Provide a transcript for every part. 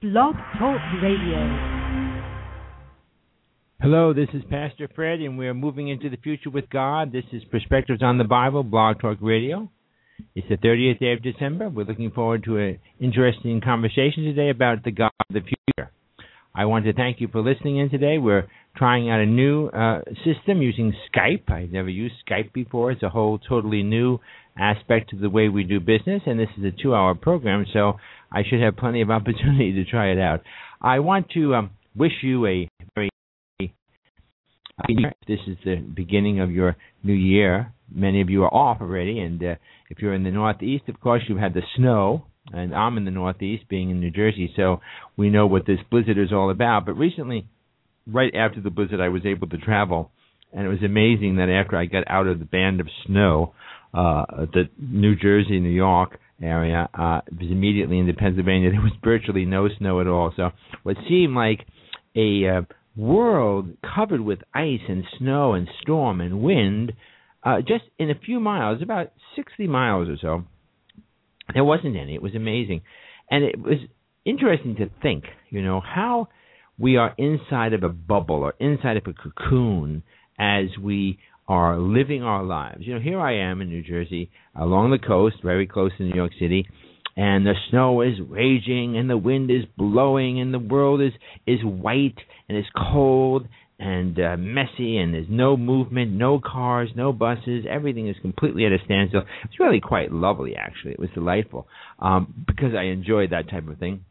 Blog Talk Radio. Hello, this is Pastor Fred, and we're moving into the future with God. This is Perspectives on the Bible, Blog Talk Radio. It's the 30th day of December. We're looking forward to an interesting conversation today about the God of the future. I want to thank you for listening in today. We're trying out a new system using Skype. I've never used Skype before. It's a whole totally new aspect to the way we do business, and this is a 2-hour program, so I should have plenty of opportunity to try it out. I want to wish you a very happy New Year. This is the beginning of your new year. Many of you are off already, and if you're in the Northeast, of course, you've had the snow, and I'm in the Northeast, being in New Jersey, so we know what this blizzard is all about. But recently, right after the blizzard, I was able to travel, and it was amazing that after I got out of the band of snow, the New Jersey, New York area, it was immediately into Pennsylvania. There was virtually no snow at all. So what seemed like a world covered with ice and snow and storm and wind, just in a few miles, about 60 miles or so, there wasn't any. It was amazing. And it was interesting to think, how we are inside of a bubble or inside of a cocoon as we are living our lives. Here I am in New Jersey, along the coast, very close to New York City, and the snow is raging, and the wind is blowing, and the world is white, and it's cold, and messy, and there's no movement, no cars, no buses. Everything is completely at a standstill. It's really quite lovely, actually. It was delightful because I enjoyed that type of thing.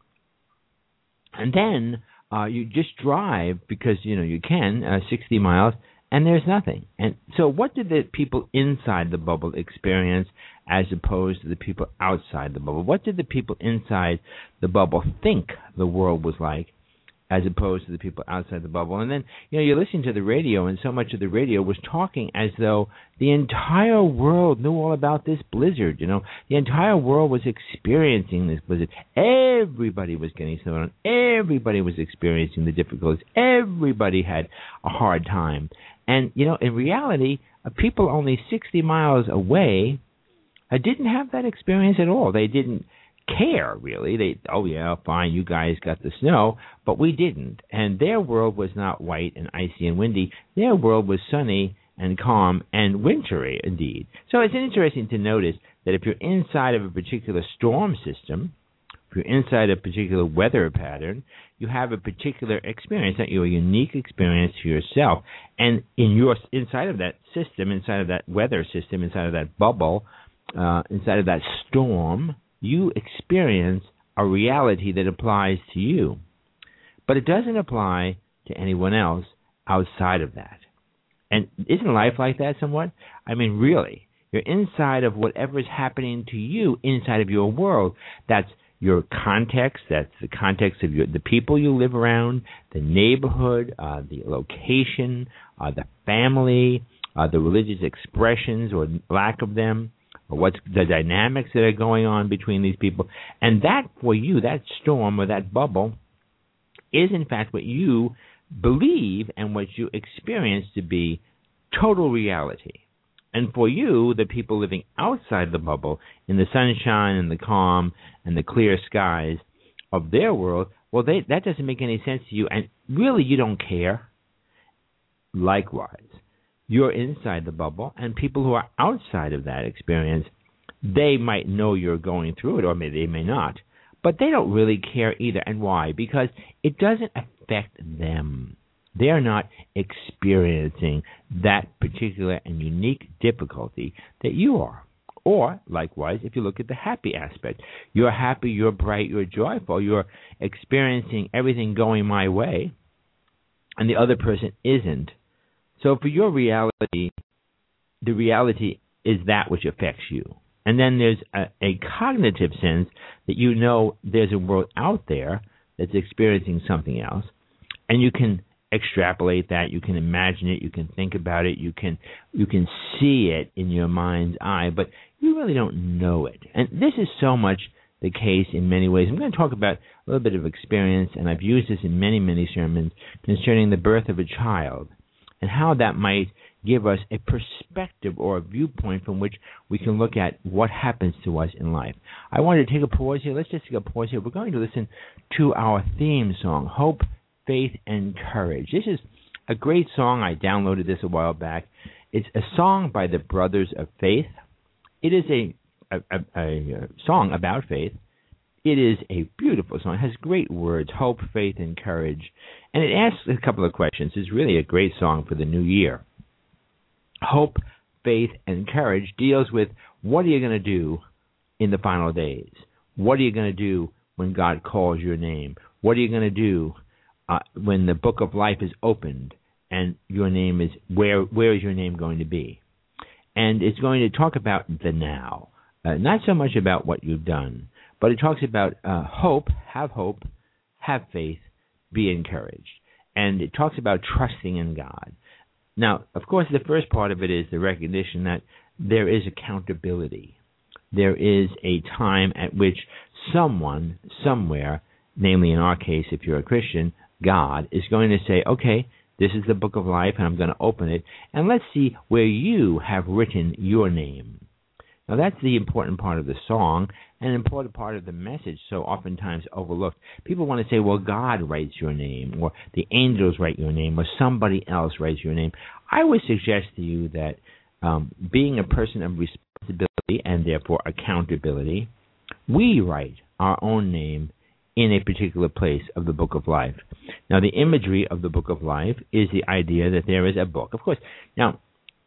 And then you just drive because, you can, 60 miles, and there's nothing. And so what did the people inside the bubble experience as opposed to the people outside the bubble? What did the people inside the bubble think the world was like as opposed to the people outside the bubble? And then, you're listening to the radio, and so much of the radio was talking as though the entire world knew all about this blizzard. The entire world was experiencing this blizzard. Everybody was getting snowed on. Everybody was experiencing the difficulties. Everybody had a hard time. And, in reality, people only 60 miles away didn't have that experience at all. They didn't care, really. Oh, yeah, fine, you guys got the snow, but we didn't. And their world was not white and icy and windy. Their world was sunny and calm and wintry, indeed. So it's interesting to notice that if you're inside of a particular storm system, if you're inside a particular weather pattern, you have a particular experience, a unique experience to yourself. And inside of that system, inside of that weather system, inside of that bubble, inside of that storm, you experience a reality that applies to you. But it doesn't apply to anyone else outside of that. And isn't life like that somewhat? I mean, really, you're inside of whatever is happening to you inside of your world. That's your context, that's the context of the people you live around, the neighborhood, the location, the family, the religious expressions or lack of them, or what's the dynamics that are going on between these people. And that, for you, that storm or that bubble, is in fact what you believe and what you experience to be total reality. And for you, the people living outside the bubble, in the sunshine and the calm and the clear skies of their world, well, that doesn't make any sense to you, and really you don't care. Likewise, you're inside the bubble, and people who are outside of that experience, they might know you're going through it, or they may not, but they don't really care either. And why? Because it doesn't affect them. They're not experiencing that particular and unique difficulty that you are. Or, likewise, if you look at the happy aspect, you're happy, you're bright, you're joyful, you're experiencing everything going my way, and the other person isn't. So for your reality, the reality is that which affects you. And then there's a cognitive sense that there's a world out there that's experiencing something else, and you can extrapolate that, you can imagine it, you can think about it, you can see it in your mind's eye, but you really don't know it. And this is so much the case in many ways. I'm going to talk about a little bit of experience, and I've used this in many, many sermons concerning the birth of a child and how that might give us a perspective or a viewpoint from which we can look at what happens to us in life. I wanted to take a pause here. Let's just take a pause here. We're going to listen to our theme song, Hope, Faith, and Courage. This is a great song. I downloaded this a while back. It's a song by the Brothers of Faith. It is a song about faith. It is a beautiful song. It has great words, hope, faith, and courage. And it asks a couple of questions. It's really a great song for the new year. Hope, faith, and courage deals with what are you going to do in the final days? What are you going to do when God calls your name? What are you going to do when the book of life is opened and your name is, where is your name going to be? And it's going to talk about the now, not so much about what you've done, but it talks about hope, have faith, be encouraged. And it talks about trusting in God. Now, of course, the first part of it is the recognition that there is accountability. There is a time at which someone, somewhere, namely in our case, if you're a Christian, God is going to say, okay, this is the book of life, and I'm going to open it, and let's see where you have written your name. Now, that's the important part of the song, and an important part of the message, so oftentimes overlooked. People want to say, well, God writes your name, or the angels write your name, or somebody else writes your name. I would suggest to you that being a person of responsibility and therefore accountability, we write our own name in a particular place of the book of life. Now, the imagery of the book of life is the idea that there is a book. Of course, now,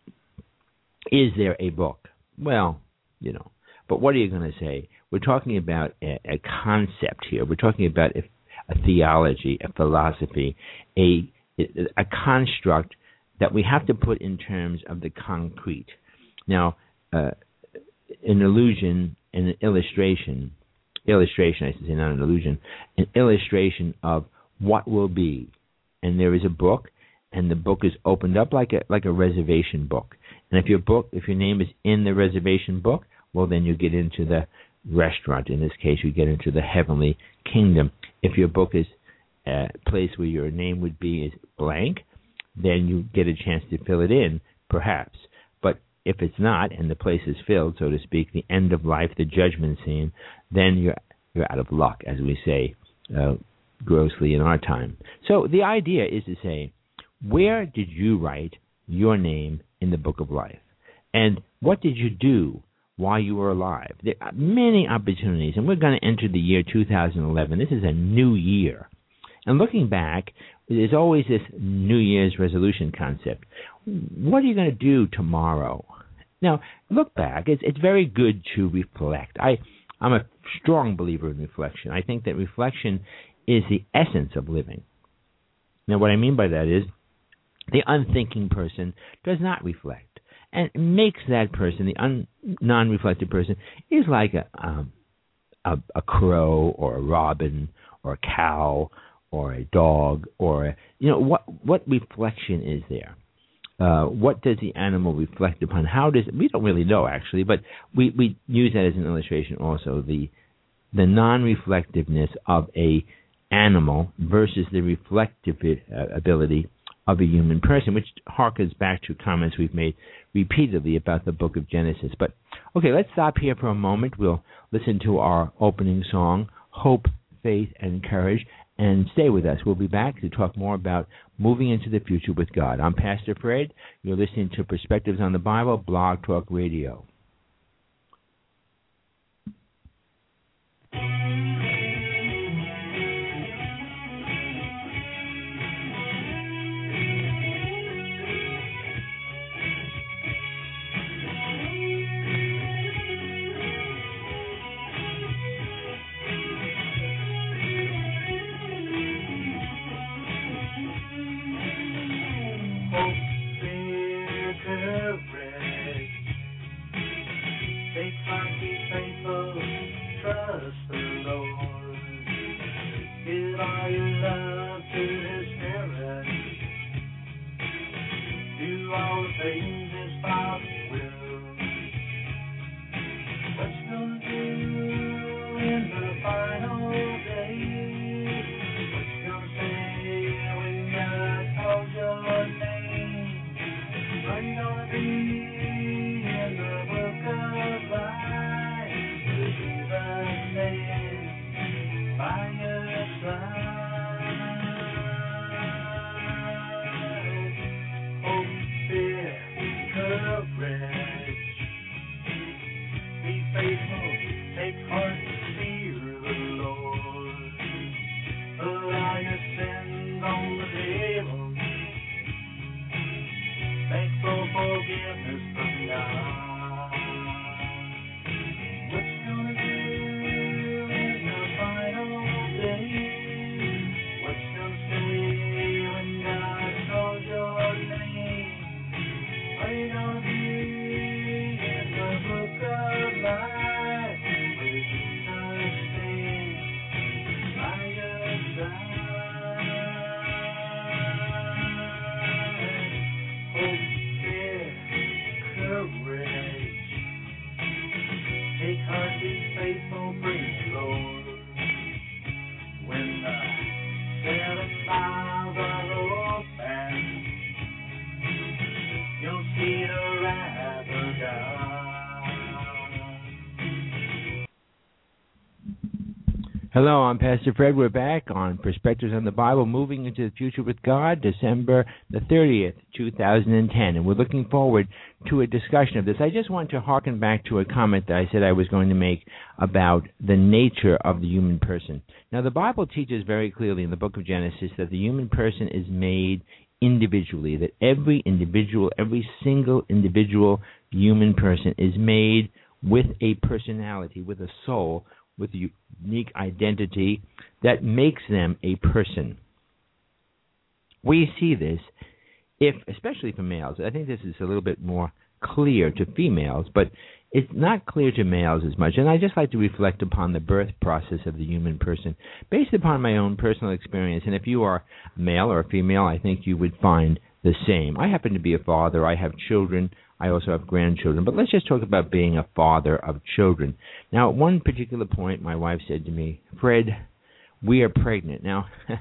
is there a book? Well, but what are you going to say? We're talking about a concept here. We're talking about a theology, a philosophy, a construct that we have to put in terms of the concrete. Now, an illusion and an illustration, I should say, not an illusion, an illustration of what will be. And there is a book, and the book is opened up like a reservation book. And if your name is in the reservation book, well, then you get into the restaurant. In this case, you get into the heavenly kingdom. If your book is a place where your name would be is blank, then you get a chance to fill it in, perhaps. But if it's not, and the place is filled, so to speak, the end of life, the judgment scene, then you're out of luck, as we say grossly in our time. So the idea is to say, where did you write your name in the book of life? And what did you do while you were alive? There are many opportunities, and we're going to enter the year 2011. This is a new year. And looking back, there's always this New Year's resolution concept. What are you going to do tomorrow? Now, look back. It's very good to reflect. I'm a strong believer in reflection. I think that reflection is the essence of living. Now, what I mean by that is the unthinking person does not reflect, and makes that person, the non-reflective person, is like a crow or a robin or a cow or a dog or what reflection is there? What does the animal reflect upon? We don't really know, actually, but we use that as an illustration also, the non-reflectiveness of a animal versus the reflective ability of a human person, which harkens back to comments we've made repeatedly about the book of Genesis. But, okay, let's stop here for a moment. We'll listen to our opening song, Hope, Faith, and Courage, and stay with us. We'll be back to talk more about moving into the future with God. I'm Pastor Fred. You're listening to Perspectives on the Bible, Blog Talk Radio. Run Hello, I'm Pastor Fred. We're back on Perspectives on the Bible, moving into the future with God, December the 30th, 2010. And we're looking forward to a discussion of this. I just want to hearken back to a comment that I said I was going to make about the nature of the human person. Now, the Bible teaches very clearly in the book of Genesis that the human person is made individually, that every single individual human person is made with a personality, with a soul, with a unique identity that makes them a person. We see this, especially for males. I think this is a little bit more clear to females, but it's not clear to males as much. And I just like to reflect upon the birth process of the human person based upon my own personal experience. And if you are male or female, I think you would find the same. I happen to be a father. I have children. I also have grandchildren. But let's just talk about being a father of children. Now, at one particular point, my wife said to me, Fred, we are pregnant. Now,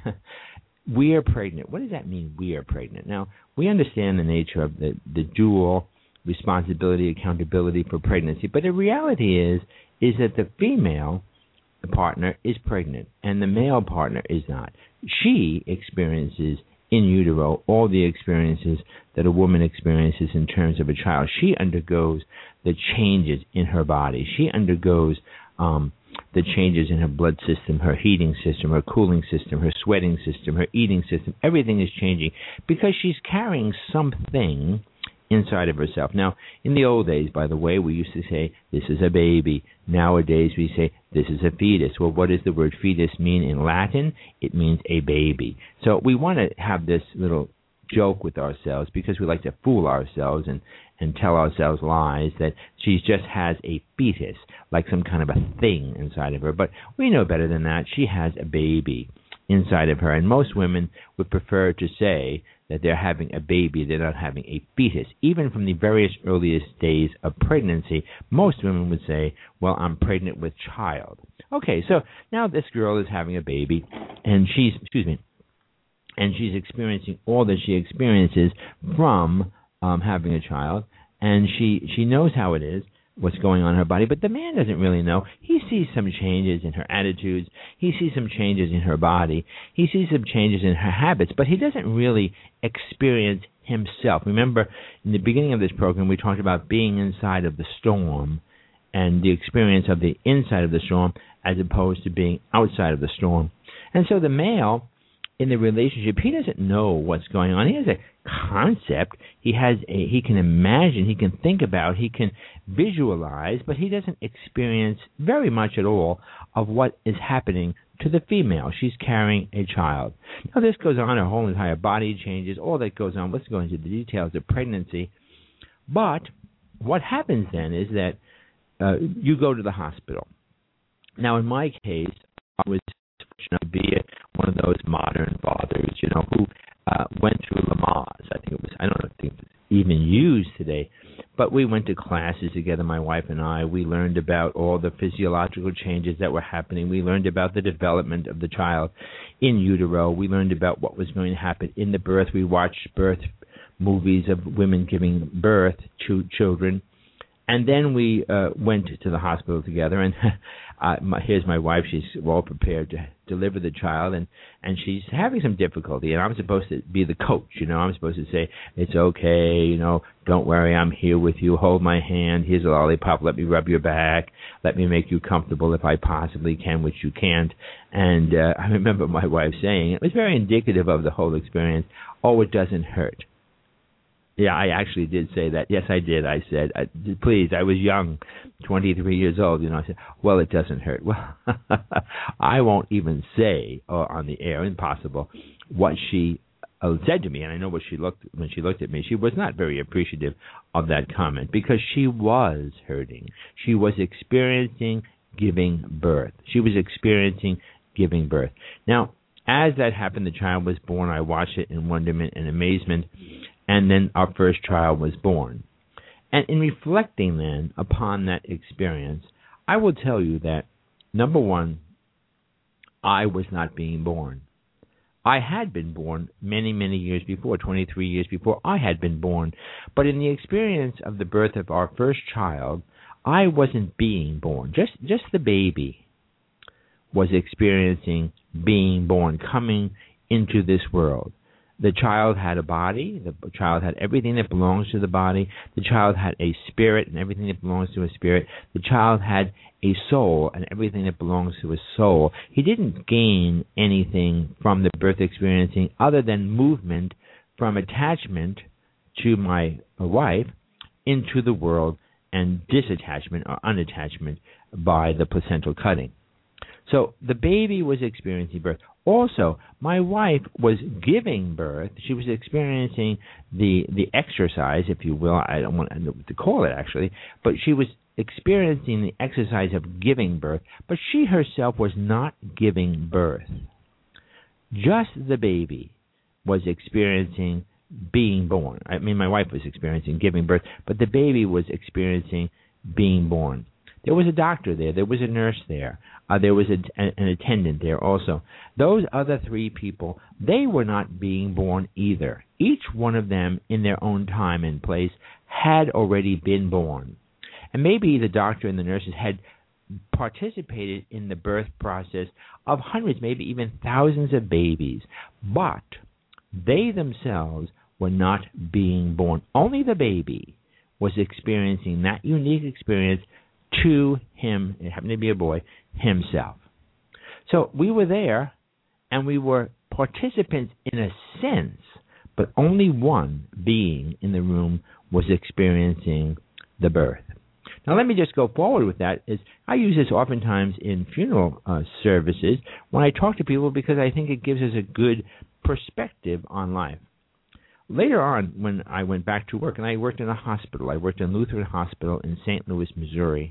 we are pregnant. What does that mean, we are pregnant? Now, we understand the nature of the dual responsibility, accountability for pregnancy. But the reality is that the female partner is pregnant and the male partner is not. She experiences in utero all the experiences that a woman experiences in terms of a child. She undergoes the changes in her body. She undergoes the changes in her blood system, her heating system, her cooling system, her sweating system, her eating system. Everything is changing because she's carrying something inside of herself. Now, in the old days, by the way, we used to say, this is a baby. Nowadays, we say, this is a fetus. Well, what does the word fetus mean in Latin? It means a baby. So we want to have this little joke with ourselves because we like to fool ourselves and tell ourselves lies that she just has a fetus, like some kind of a thing inside of her. But we know better than that. She has a baby inside of her. And most women would prefer to say that they're having a baby, they're not having a fetus. Even from the various earliest days of pregnancy, most women would say, well, I'm pregnant with child. Okay, so now this girl is having a baby, and she's experiencing all that she experiences from having a child, and she knows how it is, what's going on in her body, but the man doesn't really know. He sees some changes in her attitudes. He sees some changes in her body. He sees some changes in her habits, but he doesn't really experience himself. Remember, in the beginning of this program, we talked about being inside of the storm and the experience of the inside of the storm as opposed to being outside of the storm. And so the male in the relationship, he doesn't know what's going on. He has a concept. He can imagine, he can think about, he can visualize, but he doesn't experience very much at all of what is happening to the female. She's carrying a child. Now, this goes on, her whole entire body changes, all that goes on. Let's go into the details of pregnancy. But what happens then is that you go to the hospital. Now, in my case, I was fortunate to be one of those modern fathers, who went through Lamaze. I don't think it's even used today, but we went to classes together, my wife and I. We learned about all the physiological changes that were happening. We learned about the development of the child in utero. We learned about what was going to happen in the birth. We watched birth movies of women giving birth to children. And then we went to the hospital together, and here's my wife. She's well prepared to deliver the child, and she's having some difficulty, and I'm supposed to be the coach. I'm supposed to say, it's okay, don't worry, I'm here with you, hold my hand, here's a lollipop, let me rub your back, let me make you comfortable if I possibly can, which you can't. And I remember my wife saying, it was very indicative of the whole experience, oh, it doesn't hurt. Yeah, I actually did say that. Yes, I did. I said, please, I was young, 23 years old. I said, well, it doesn't hurt. Well, I won't even say on the air, impossible, what she said to me. And I know when she looked at me, she was not very appreciative of that comment because she was hurting. She was experiencing giving birth. Now, as that happened, the child was born. I watched it in wonderment and amazement. And then our first child was born. And in reflecting then upon that experience, I will tell you that, number one, I was not being born. I had been born many, many years before, 23 years before I had been born. But in the experience of the birth of our first child, I wasn't being born, just the baby. was experiencing being born, coming into this world. The child had a body. The child had everything that belongs to the body. The child had a spirit and everything that belongs to a spirit. The child had a soul and everything that belongs to a soul. He didn't gain anything from the birth experiencing other than movement from attachment to my wife into the world and disattachment or unattachment by the placental cutting. So the baby was experiencing birth. Also, my wife was giving birth. She was experiencing the exercise, if you will. I don't want to call it actually, but she was experiencing the exercise of giving birth, but she herself was not giving birth. Just the baby was experiencing being born. I mean, my wife was experiencing giving birth, but the baby was experiencing being born. There was a doctor there. There was a nurse there. There was an attendant there also. Those other three people, they were not being born either. Each one of them, in their own time and place, had already been born. And maybe the doctor and the nurses had participated in the birth process of hundreds, maybe even thousands of babies. But they themselves were not being born. Only the baby was experiencing that unique experience to him, it happened to be a boy, himself. So we were there, and we were participants in a sense, but only one being in the room was experiencing the birth. Now let me just go forward with that. I use this oftentimes in funeral services when I talk to people because I think it gives us a good perspective on life. Later on, when I went back to work, and I worked in a hospital. I worked in Lutheran Hospital in St. Louis, Missouri.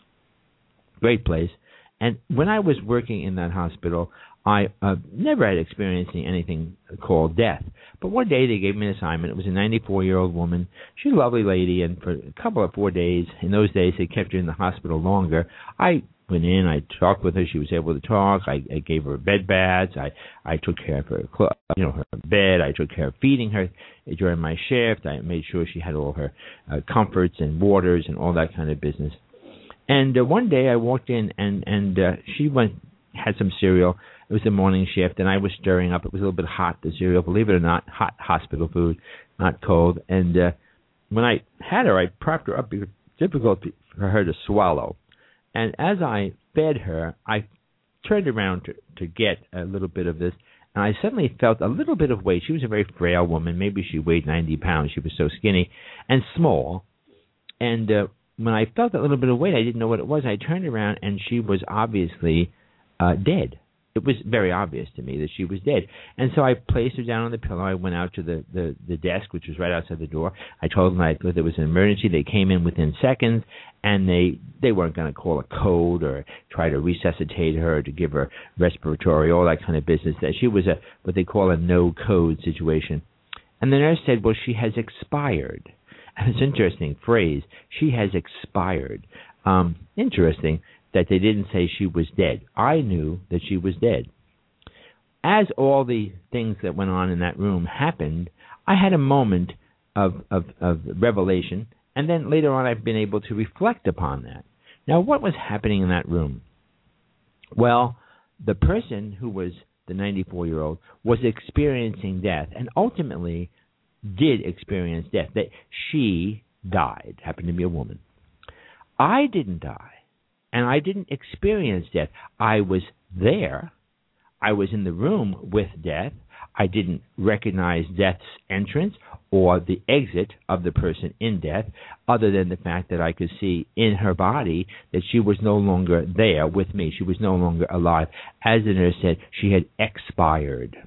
Great place. And when I was working in that hospital, I never had experienced anything called death. But one day they gave me an assignment. It was a 94-year-old woman. She's a lovely lady, and for a couple of 4 days, in those days they kept her in the hospital longer, I went in, I talked with her, she was able to talk, I gave her bed baths, I took care of her, her bed, I took care of feeding her during my shift, I made sure she had all her comforts and waters and all that kind of business. And one day I walked in, and she had some cereal. It was the morning shift, and I was stirring up. It was a little bit hot, the cereal, believe it or not, hot hospital food, not cold. And when I had her, I propped her up because it's difficult for her to swallow. And as I fed her, I turned around to get a little bit of this, and I suddenly felt a little bit of weight. She was a very frail woman. Maybe she weighed 90 pounds. She was so skinny and small. And when I felt a little bit of weight, I didn't know what it was. I turned around, and she was obviously dead. It was very obvious to me that she was dead. And so I placed her down on the pillow. I went out to the desk, which was right outside the door. I told them that there was an emergency. They came in within seconds, and they weren't going to call a code or try to resuscitate her or to give her respiratory, all that kind of business. That she was what they call a no-code situation. And the nurse said, well, she has expired. And it's an interesting phrase. She has expired. Interesting that they didn't say she was dead. I knew that she was dead. As all the things that went on in that room happened, I had a moment of revelation, and then later on I've been able to reflect upon that. Now, what was happening in that room? Well, the person who was the 94-year-old was experiencing death, and ultimately did experience death. That she died, happened to be a woman. I didn't die. And I didn't experience death. I was there. I was in the room with death. I didn't recognize death's entrance or the exit of the person in death, other than the fact that I could see in her body that she was no longer there with me. She was no longer alive. As the nurse said, she had expired.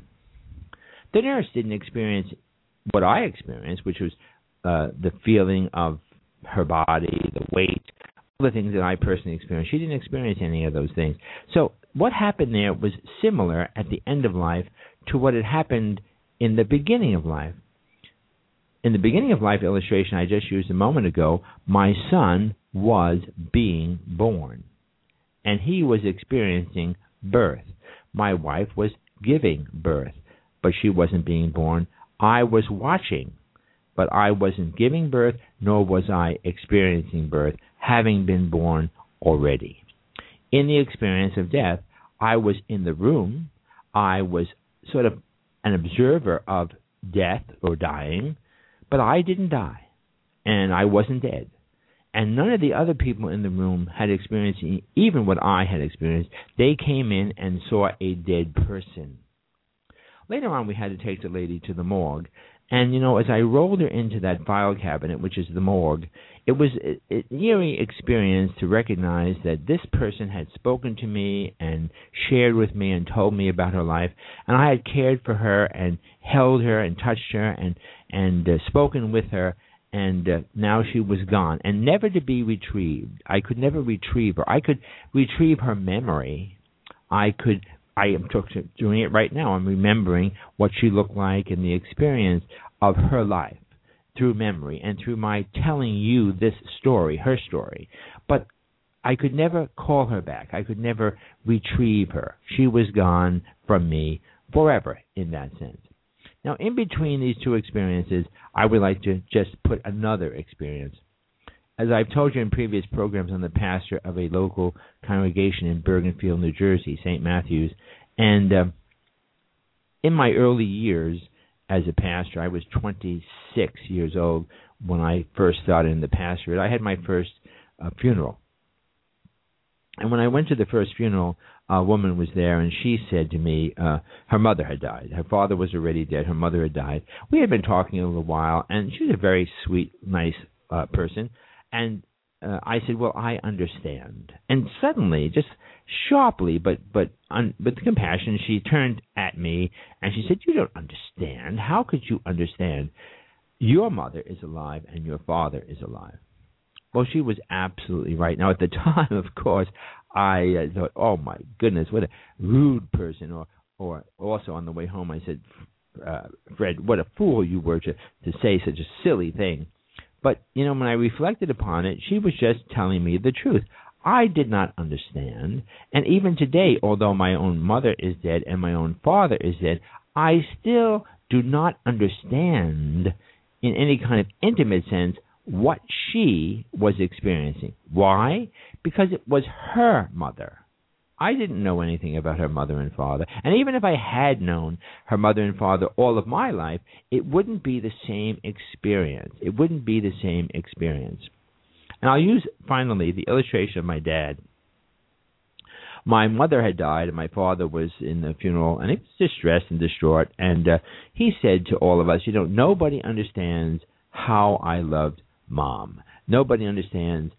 The nurse didn't experience what I experienced, which was the feeling of her body, the weight, the things that I personally experienced. She didn't experience any of those things. So what happened there was similar at the end of life to what had happened in the beginning of life. In the beginning of life illustration I just used a moment ago, my son was being born, and he was experiencing birth. My wife was giving birth, but she wasn't being born. I was watching, but I wasn't giving birth, nor was I experiencing birth, having been born already. In the experience of death, I was in the room. I was sort of an observer of death or dying, but I didn't die, and I wasn't dead. And none of the other people in the room had experienced even what I had experienced. They came in and saw a dead person. Later on, we had to take the lady to the morgue. And, as I rolled her into that file cabinet, which is the morgue, it was an eerie experience to recognize that this person had spoken to me and shared with me and told me about her life. And I had cared for her and held her and touched her and spoken with her. And now she was gone and never to be retrieved. I could never retrieve her. I could retrieve her memory. I am doing it right now. I'm remembering what she looked like and the experience of her life through memory and through my telling you this story, her story. But I could never call her back. I could never retrieve her. She was gone from me forever in that sense. Now, in between these two experiences, I would like to just put another experience. As I've told you in previous programs, I'm the pastor of a local congregation in Bergenfield, New Jersey, St. Matthew's. And in my early years as a pastor, I was 26 years old when I first started in the pastorate. I had my first funeral. And when I went to the first funeral, a woman was there, and she said to me, her mother had died. Her father was already dead. Her mother had died. We had been talking a little while, and she was a very sweet, nice person. And I said, well, I understand. And suddenly, just sharply, but with compassion, she turned at me, and she said, you don't understand. How could you understand? Your mother is alive, and your father is alive. Well, she was absolutely right. Now, at the time, of course, I thought, oh, my goodness, what a rude person. Or also on the way home, I said, Fred, what a fool you were to say such a silly thing. But, when I reflected upon it, she was just telling me the truth. I did not understand. And even today, although my own mother is dead and my own father is dead, I still do not understand in any kind of intimate sense what she was experiencing. Why? Because it was her mother. I didn't know anything about her mother and father. And even if I had known her mother and father all of my life, it wouldn't be the same experience. It wouldn't be the same experience. And I'll use, finally, the illustration of my dad. My mother had died, and my father was in the funeral, and he was distressed and distraught. And he said to all of us, nobody understands how I loved Mom. Nobody understands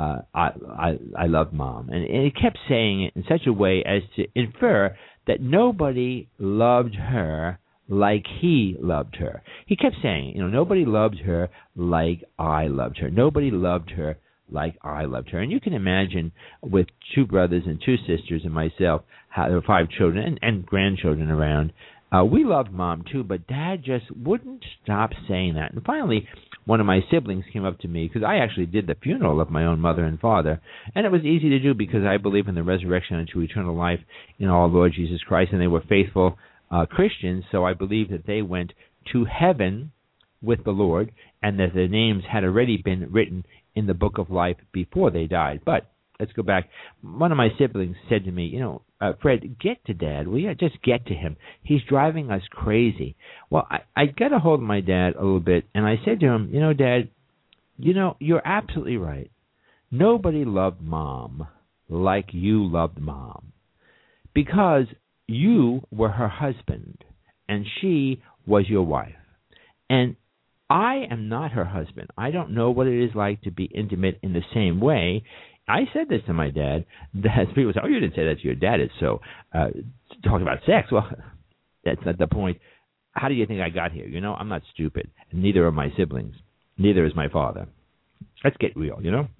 I love Mom. And he kept saying it in such a way as to infer that nobody loved her like he loved her. He kept saying, nobody loved her like I loved her. Nobody loved her like I loved her. And you can imagine with two brothers and two sisters and myself, there were 5 children and grandchildren around. We loved Mom too, but Dad just wouldn't stop saying that. And finally, one of my siblings came up to me, because I actually did the funeral of my own mother and father, and it was easy to do because I believe in the resurrection and to eternal life in our Lord Jesus Christ, and they were faithful Christians, so I believe that they went to heaven with the Lord, and that their names had already been written in the book of life before they died. But let's go back. One of my siblings said to me, Fred, get to Dad. Will you just get to him? He's driving us crazy. Well, I got a hold of my dad a little bit, and I said to him, Dad, you're absolutely right. Nobody loved Mom like you loved Mom, because you were her husband, and she was your wife. And I am not her husband. I don't know what it is like to be intimate in the same way. I said this to my dad. That people say, oh, you didn't say that to your dad. It's so talking about sex. Well, that's not the point. How do you think I got here? I'm not stupid. And neither are my siblings. Neither is my father. Let's get real,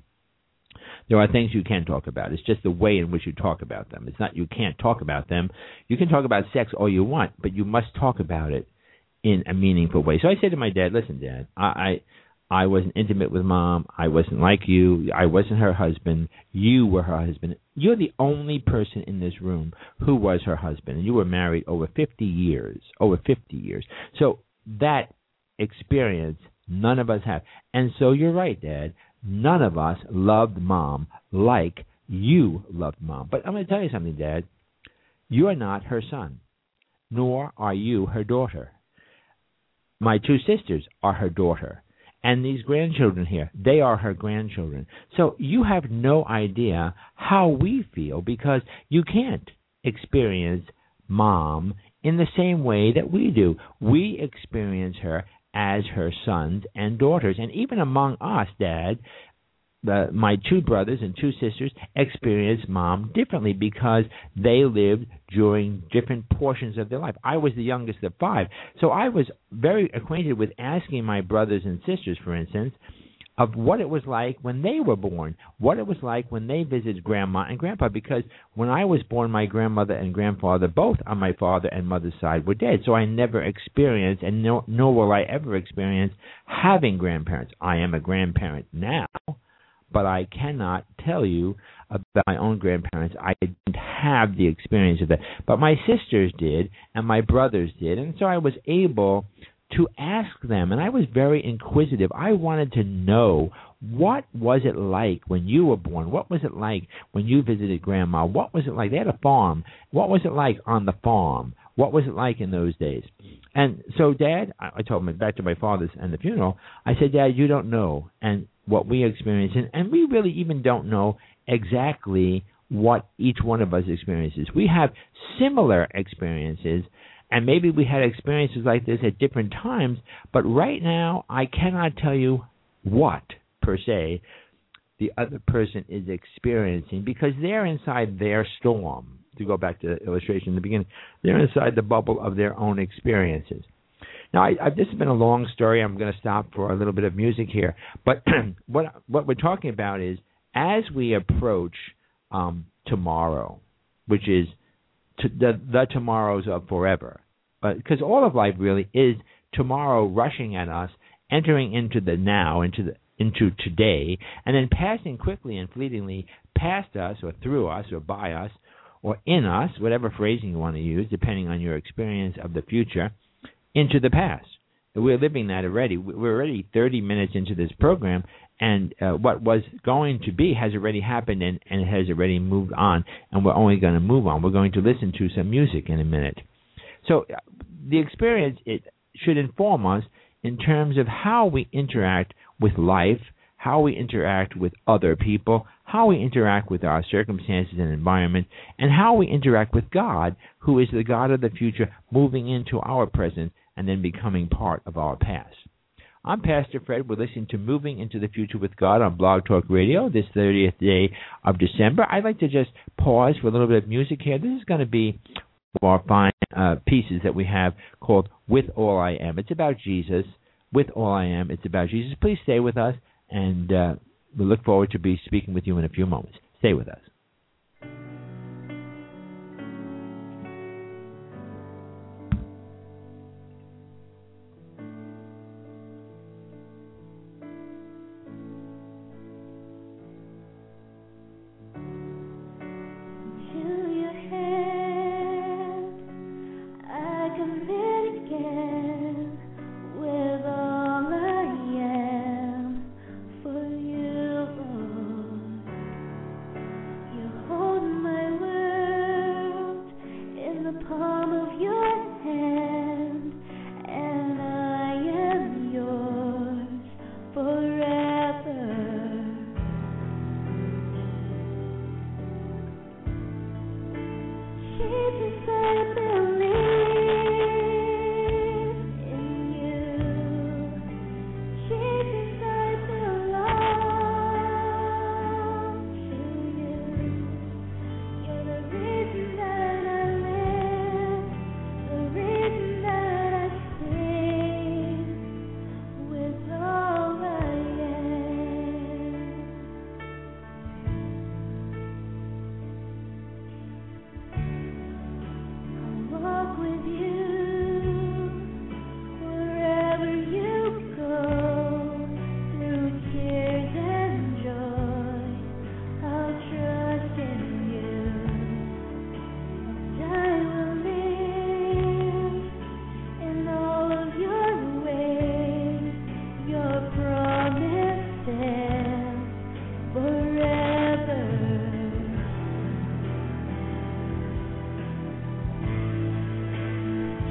There are things you can talk about. It's just the way in which you talk about them. It's not you can't talk about them. You can talk about sex all you want, but you must talk about it in a meaningful way. So I said to my dad, listen, Dad, I wasn't intimate with Mom. I wasn't like you. I wasn't her husband. You were her husband. You're the only person in this room who was her husband. And you were married over 50 years. Over 50 years. So that experience, none of us have. And so you're right, Dad. None of us loved Mom like you loved Mom. But I'm going to tell you something, Dad. You are not her son, nor are you her daughter. My two sisters are her daughter. And these grandchildren here, they are her grandchildren. So you have no idea how we feel because you can't experience Mom in the same way that we do. We experience her as her sons and daughters. And even among us, Dad, my two brothers and two sisters experienced Mom differently because they lived during different portions of their life. I was the youngest of 5, so I was very acquainted with asking my brothers and sisters, for instance, of what it was like when they were born, what it was like when they visited Grandma and Grandpa, because when I was born, my grandmother and grandfather, both on my father and mother's side, were dead, so I never experienced, and nor will I ever experience, having grandparents. I am a grandparent now, but I cannot tell you about my own grandparents. I didn't have the experience of that. But my sisters did, and my brothers did, and so I was able to ask them, and I was very inquisitive. I wanted to know, what was it like when you were born? What was it like when you visited Grandma? What was it like? They had a farm. What was it like on the farm? What was it like in those days? And so, Dad, I told him, back to my father's and the funeral, I said, Dad, you don't know and what we experienced, and we really even don't know exactly what each one of us experiences. We have similar experiences, and maybe we had experiences like this at different times, but right now I cannot tell you what, per se, the other person is experiencing because they're inside their storm. To go back to the illustration in the beginning, they're inside the bubble of their own experiences. Now, this has been a long story. I'm going to stop for a little bit of music here. But what we're talking about is, as we approach tomorrow, which is the tomorrows of forever, because all of life really is tomorrow rushing at us, entering into the now, into today, and then passing quickly and fleetingly past us or through us or by us or in us, whatever phrasing you want to use, depending on your experience of the future, into the past. We're living that already. We're already 30 minutes into this program, and what was going to be has already happened and it has already moved on, and we're only going to move on. We're going to listen to some music in a minute. So the experience, it should inform us in terms of how we interact with life, how we interact with other people, how we interact with our circumstances and environment, and how we interact with God, who is the God of the future, moving into our present and then becoming part of our past. I'm Pastor Fred. We're listening to Moving into the Future with God on Blog Talk Radio, this 30th day of December. I'd like to just pause for a little bit of music here. This is going to be one of our fine pieces that we have called With All I Am. It's about Jesus. With All I Am, it's about Jesus. Please stay with us, and we look forward to be speaking with you in a few moments. Stay with us.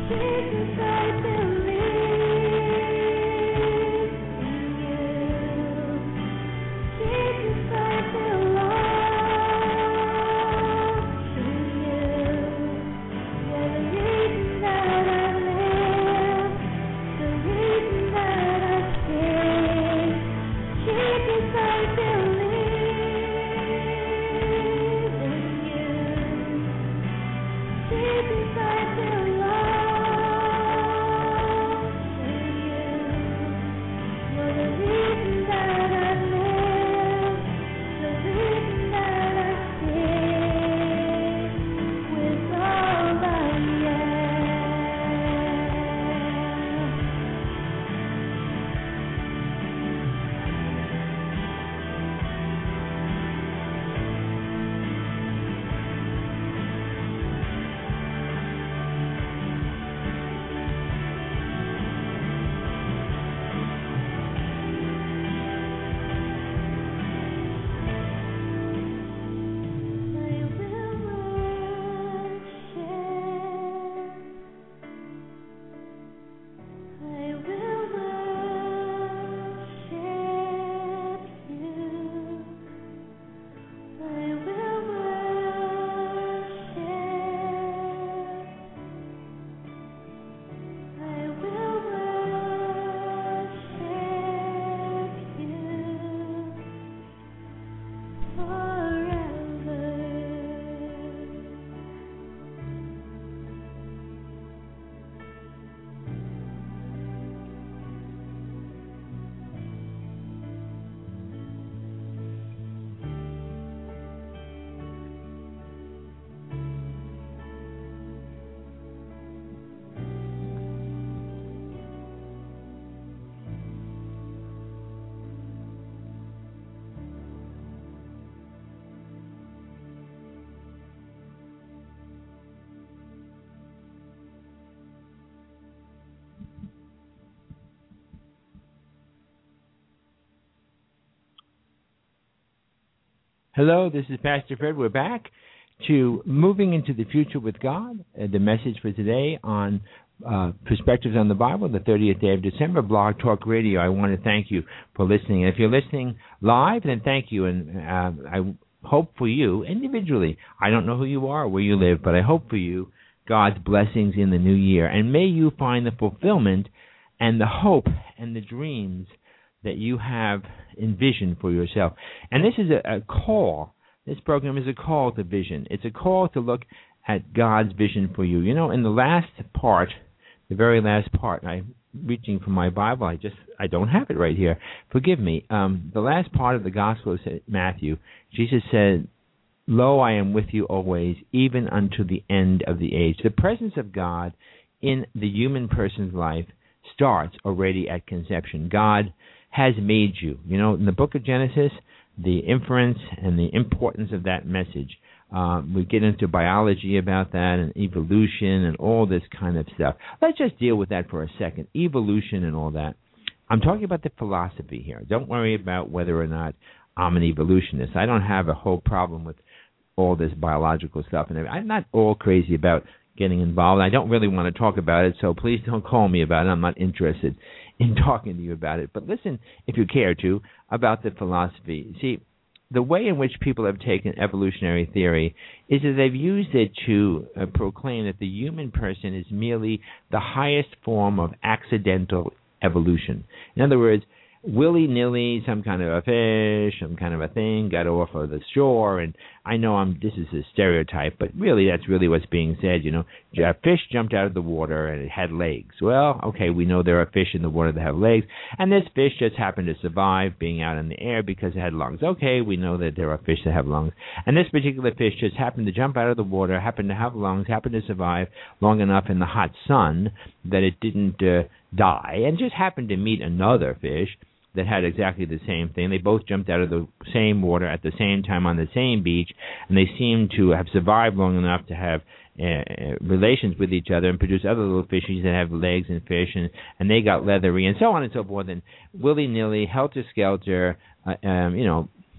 Hello, this is Pastor Fred. We're back to Moving into the Future with God, the message for today on Perspectives on the Bible, the 30th day of December, Blog Talk Radio. I want to thank you for listening. And if you're listening live, then thank you. And I hope for you individually. I don't know who you are or where you live, but I hope for you God's blessings in the new year. And may you find the fulfillment and the hope and the dreams that you have envisioned for yourself. And this is a call. This program is a call to vision. It's a call to look at God's vision for you. You know, in the last part, the very last part, I'm reaching for my Bible. I don't have it right here. Forgive me. The last part of the Gospel of Matthew, Jesus said, "Lo, I am with you always, even unto the end of the age." The presence of God in the human person's life starts already at conception. God has made you. You know, in the book of Genesis, the inference and the importance of that message. We get into biology about that and evolution and all this kind of stuff. Let's just deal with that for a second. Evolution and all that. I'm talking about the philosophy here. Don't worry about whether or not I'm an evolutionist. I don't have a whole problem with all this biological stuff. And I'm not all crazy about getting involved. I don't really want to talk about it, so please don't call me about it. I'm not interested in talking to you about it. But listen, if you care to, about the philosophy. See, the way in which people have taken evolutionary theory is that they've used it to proclaim that the human person is merely the highest form of accidental evolution. In other words, willy-nilly, some kind of a fish, some kind of a thing got off of the shore, and I know this is a stereotype, but really that's really what's being said. You know, a fish jumped out of the water and it had legs. Well, okay, we know there are fish in the water that have legs, and this fish just happened to survive being out in the air because it had lungs. Okay, we know that there are fish that have lungs, and this particular fish just happened to jump out of the water, happened to have lungs, happened to survive long enough in the hot sun that it didn't die, and just happened to meet another fish that had exactly the same thing. They both jumped out of the same water at the same time on the same beach, and they seemed to have survived long enough to have relations with each other and produce other little fishies that have legs and fish, and they got leathery, and so on and so forth. And willy-nilly, helter-skelter,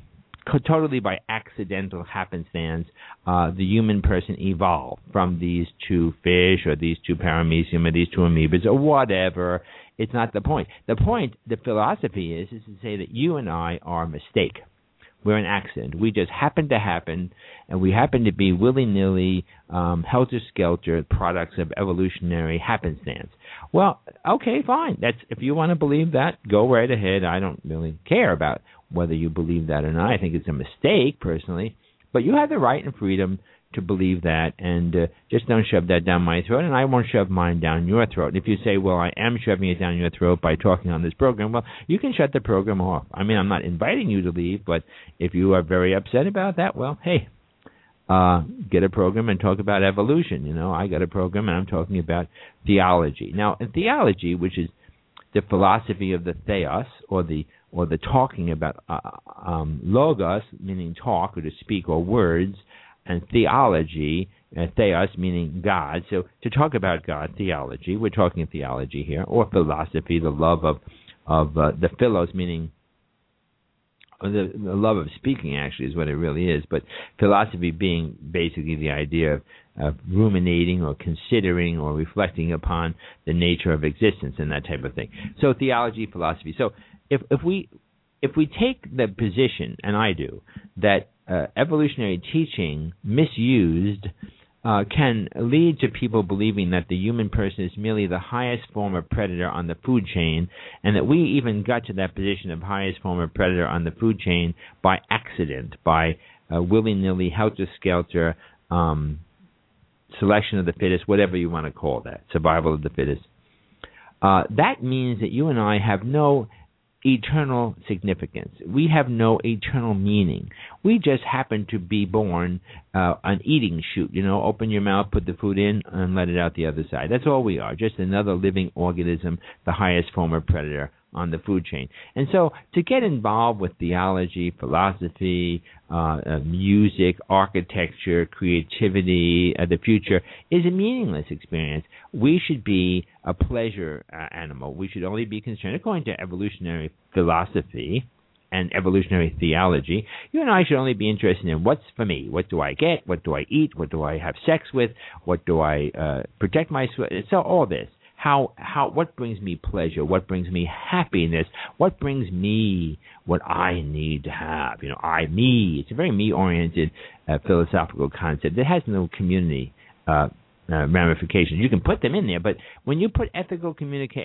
totally by accidental happenstance, the human person evolved from these two fish or these two paramecium or these two amoebas or whatever. It's not the point. The point, the philosophy is to say that you and I are a mistake. We're an accident. We just happen to happen, and we happen to be willy-nilly, helter-skelter products of evolutionary happenstance. Well, okay, fine. That's if you want to believe that, go right ahead. I don't really care about whether you believe that or not. I think it's a mistake, personally. But you have the right and freedom to believe that, and just don't shove that down my throat, and I won't shove mine down your throat. And if you say, well, I am shoving it down your throat by talking on this program, well, you can shut the program off. I mean, I'm not inviting you to leave, but if you are very upset about that, well, hey, get a program and talk about evolution. You know, I got a program, and I'm talking about theology. Now, in theology, which is the philosophy of the theos, or the talking about logos, meaning talk or to speak or words, and theology, theos meaning God. So to talk about God, theology, we're talking theology here, or philosophy, the love of the philos, meaning the love of speaking, actually, is what it really is. But philosophy being basically the idea of ruminating or considering or reflecting upon the nature of existence and that type of thing. So theology, philosophy. So if we take the position, and I do, that evolutionary teaching misused can lead to people believing that the human person is merely the highest form of predator on the food chain, and that we even got to that position of highest form of predator on the food chain by accident, by willy-nilly, helter-skelter selection of the fittest, whatever you want to call that, survival of the fittest. That means that you and I have no eternal significance. We have no eternal meaning. We just happen to be born an eating chute. You know, open your mouth, put the food in, and let it out the other side. That's all we are, just another living organism, the highest form of predator on the food chain. And so to get involved with theology, philosophy, music, architecture, creativity, the future is a meaningless experience. We should be a pleasure animal. We should only be concerned, according to evolutionary philosophy and evolutionary theology, you and I should only be interested in what's for me. What do I get? What do I eat? What do I have sex with? What do I protect myself? So all this. What brings me pleasure? What brings me happiness? What brings me what I need to have? You know, me. It's a very me-oriented philosophical concept. It has no community ramifications. You can put them in there, but when you put ethical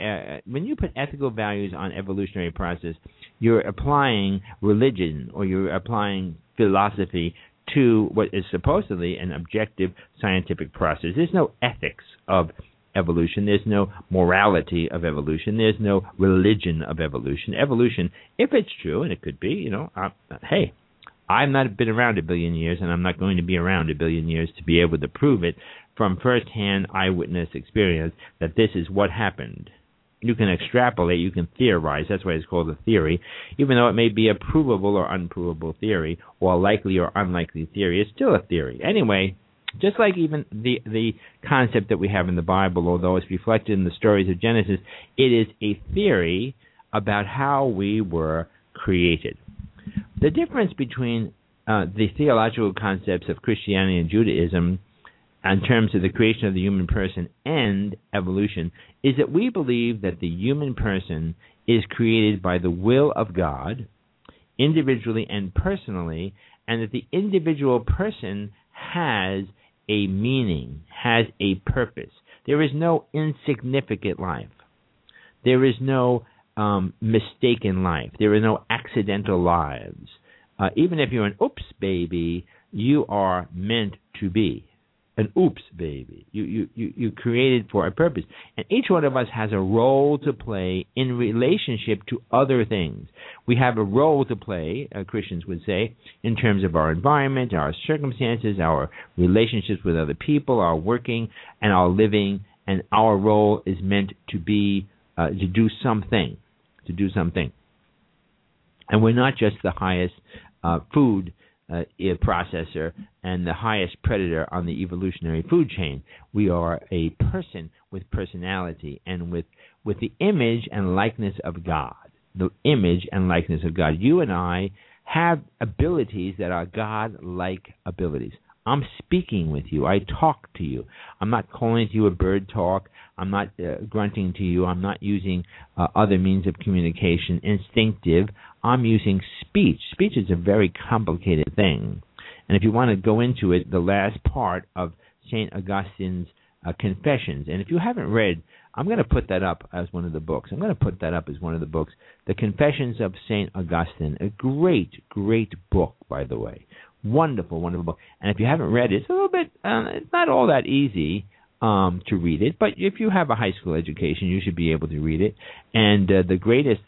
values on evolutionary process, you're applying religion or you're applying philosophy to what is supposedly an objective scientific process. There's no ethics of evolution. There's no morality of evolution. There's no religion of evolution. Evolution, if it's true, and it could be, you know, hey, I've not been around a billion years, and I'm not going to be around a billion years to be able to prove it from firsthand eyewitness experience that this is what happened. You can extrapolate, you can theorize, that's why it's called a theory, even though it may be a provable or unprovable theory, or a likely or unlikely theory, it's still a theory. Anyway, just like even the concept that we have in the Bible, although it's reflected in the stories of Genesis, it is a theory about how we were created. The difference between the theological concepts of Christianity and Judaism in terms of the creation of the human person and evolution is that we believe that the human person is created by the will of God, individually and personally, and that the individual person has a meaning, has a purpose. There is no insignificant life. There is no mistaken life. There are no accidental lives. Even if you're an oops baby, you are meant to be an oops baby. You created for a purpose. And each one of us has a role to play in relationship to other things. We have a role to play, Christians would say, in terms of our environment, our circumstances, our relationships with other people, our working and our living, and our role is meant to be to do something. And we're not just the highest food processor and the highest predator on the evolutionary food chain. We are a person with personality and with the image and likeness of God. The image and likeness of God. You and I have abilities that are God-like abilities. I'm speaking with you. I talk to you. I'm not calling to you a bird talk. I'm not grunting to you. I'm not using other means of communication, instinctive. I'm using speech. Speech is a very complicated thing. And if you want to go into it, the last part of St. Augustine's Confessions, and if you haven't read, I'm going to put that up as one of the books. The Confessions of St. Augustine, a great, great book, by the way. Wonderful, wonderful book. And if you haven't read it, it's a little bit, it's not all that easy to read it, but if you have a high school education, you should be able to read it. And the greatest,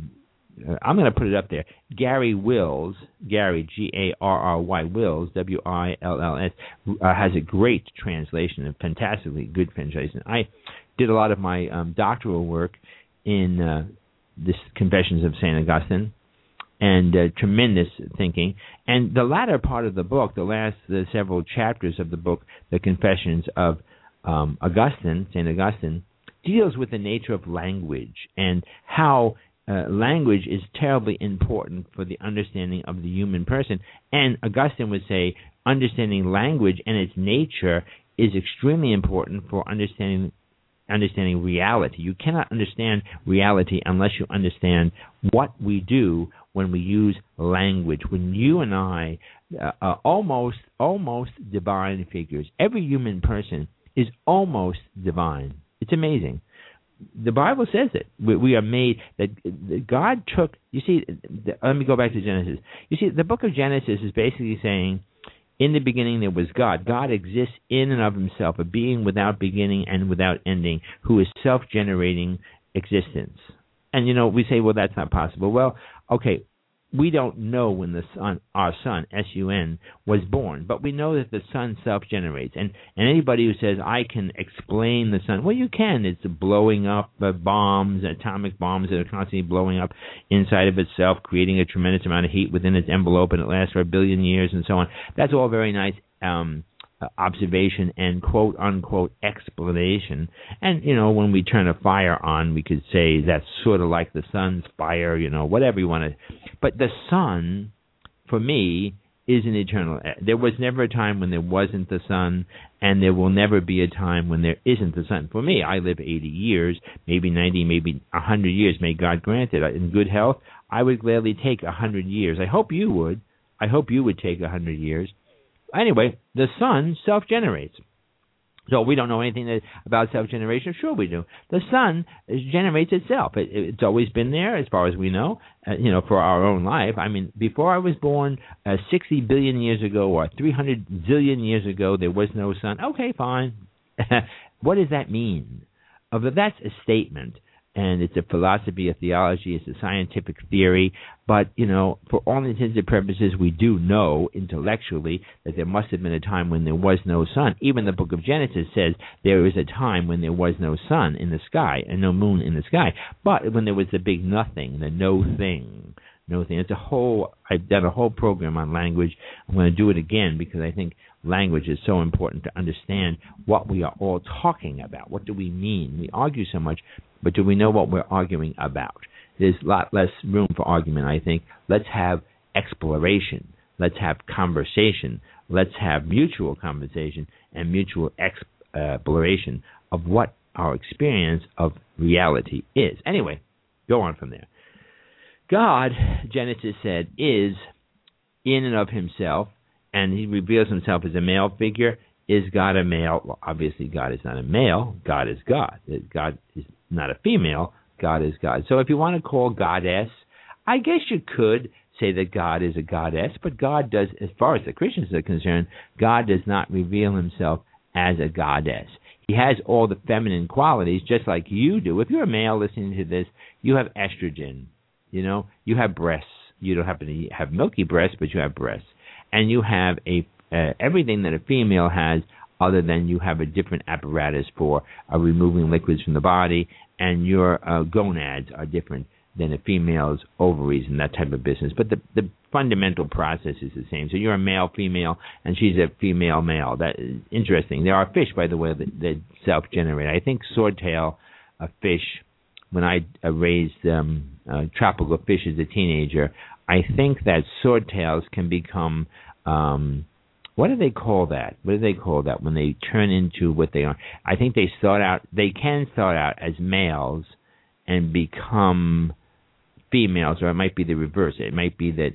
I'm going to put it up there, Gary Wills, Gary, Garry Wills, Wills, has a great translation, a fantastically good translation. I did a lot of my doctoral work in this Confessions of St. Augustine, and tremendous thinking. And the latter part of the book, the several chapters of the book, the Confessions of Augustine, St. Augustine, deals with the nature of language and how language is terribly important for the understanding of the human person. And Augustine would say understanding language and its nature is extremely important for understanding reality. You cannot understand reality unless you understand what we do when we use language. When you and I are almost divine figures. Every human person is almost divine. It's amazing. The Bible says it. We are made, that God took, you see, let me go back to Genesis. You see, the book of Genesis is basically saying, in the beginning there was God. God exists in and of himself, a being without beginning and without ending, who is self-generating existence. And, we say, well, that's not possible. Well, okay, we don't know when our son, S-U-N, was born, but we know that the sun self-generates. And anybody who says, I can explain the sun, well, you can. It's blowing up bombs, atomic bombs that are constantly blowing up inside of itself, creating a tremendous amount of heat within its envelope, and it lasts for 1 billion years and so on. That's all very nice observation and quote-unquote explanation. And, when we turn a fire on, we could say that's sort of like the sun's fire, whatever you want to. But the sun, for me, is an eternal. There was never a time when there wasn't the sun, and there will never be a time when there isn't the sun. For me, I live 80 years, maybe 90, maybe 100 years, may God grant it. In good health, I would gladly take 100 years. I hope you would. I hope you would take 100 years. Anyway, the sun self-generates. So we don't know anything about self-generation. Sure we do. The sun generates itself. It's always been there as far as we know, for our own life. I mean, before I was born 60 billion years ago or 300 zillion years ago, there was no sun. Okay, fine. What does that mean? That's a statement. And it's a philosophy, a theology, it's a scientific theory. But, for all intents and purposes, we do know intellectually that there must have been a time when there was no sun. Even the book of Genesis says there is a time when there was no sun in the sky and no moon in the sky. But when there was the big nothing, the no thing. I've done a whole program on language. I'm going to do it again because I think language is so important to understand what we are all talking about. What do we mean? We argue so much, but do we know what we're arguing about? There's a lot less room for argument, I think. Let's have exploration. Let's have conversation. Let's have mutual conversation and mutual exploration of what our experience of reality is. Anyway, go on from there. God, Genesis said, is in and of himself, and he reveals himself as a male figure. Is God a male? Well, obviously God is not a male. God is God. God is not a female. God is God. So if you want to call goddess, I guess you could say that God is a goddess, but God does, as far as the Christians are concerned, God does not reveal himself as a goddess. He has all the feminine qualities, just like you do. If you're a male listening to this, you have estrogen. You have breasts. You don't happen to have milky breasts, but you have breasts. And you have everything that a female has, other than you have a different apparatus for removing liquids from the body, and your gonads are different than a female's ovaries and that type of business. But the fundamental process is the same. So you're a male-female, and she's a female-male. That is interesting. There are fish, by the way, that self-generate. I think swordtail, a fish, when I raised tropical fish as a teenager, I think that swordtails can become, what do they call that? What do they call that when they turn into what they are? I think they can start out as males and become females, or it might be the reverse. It might be that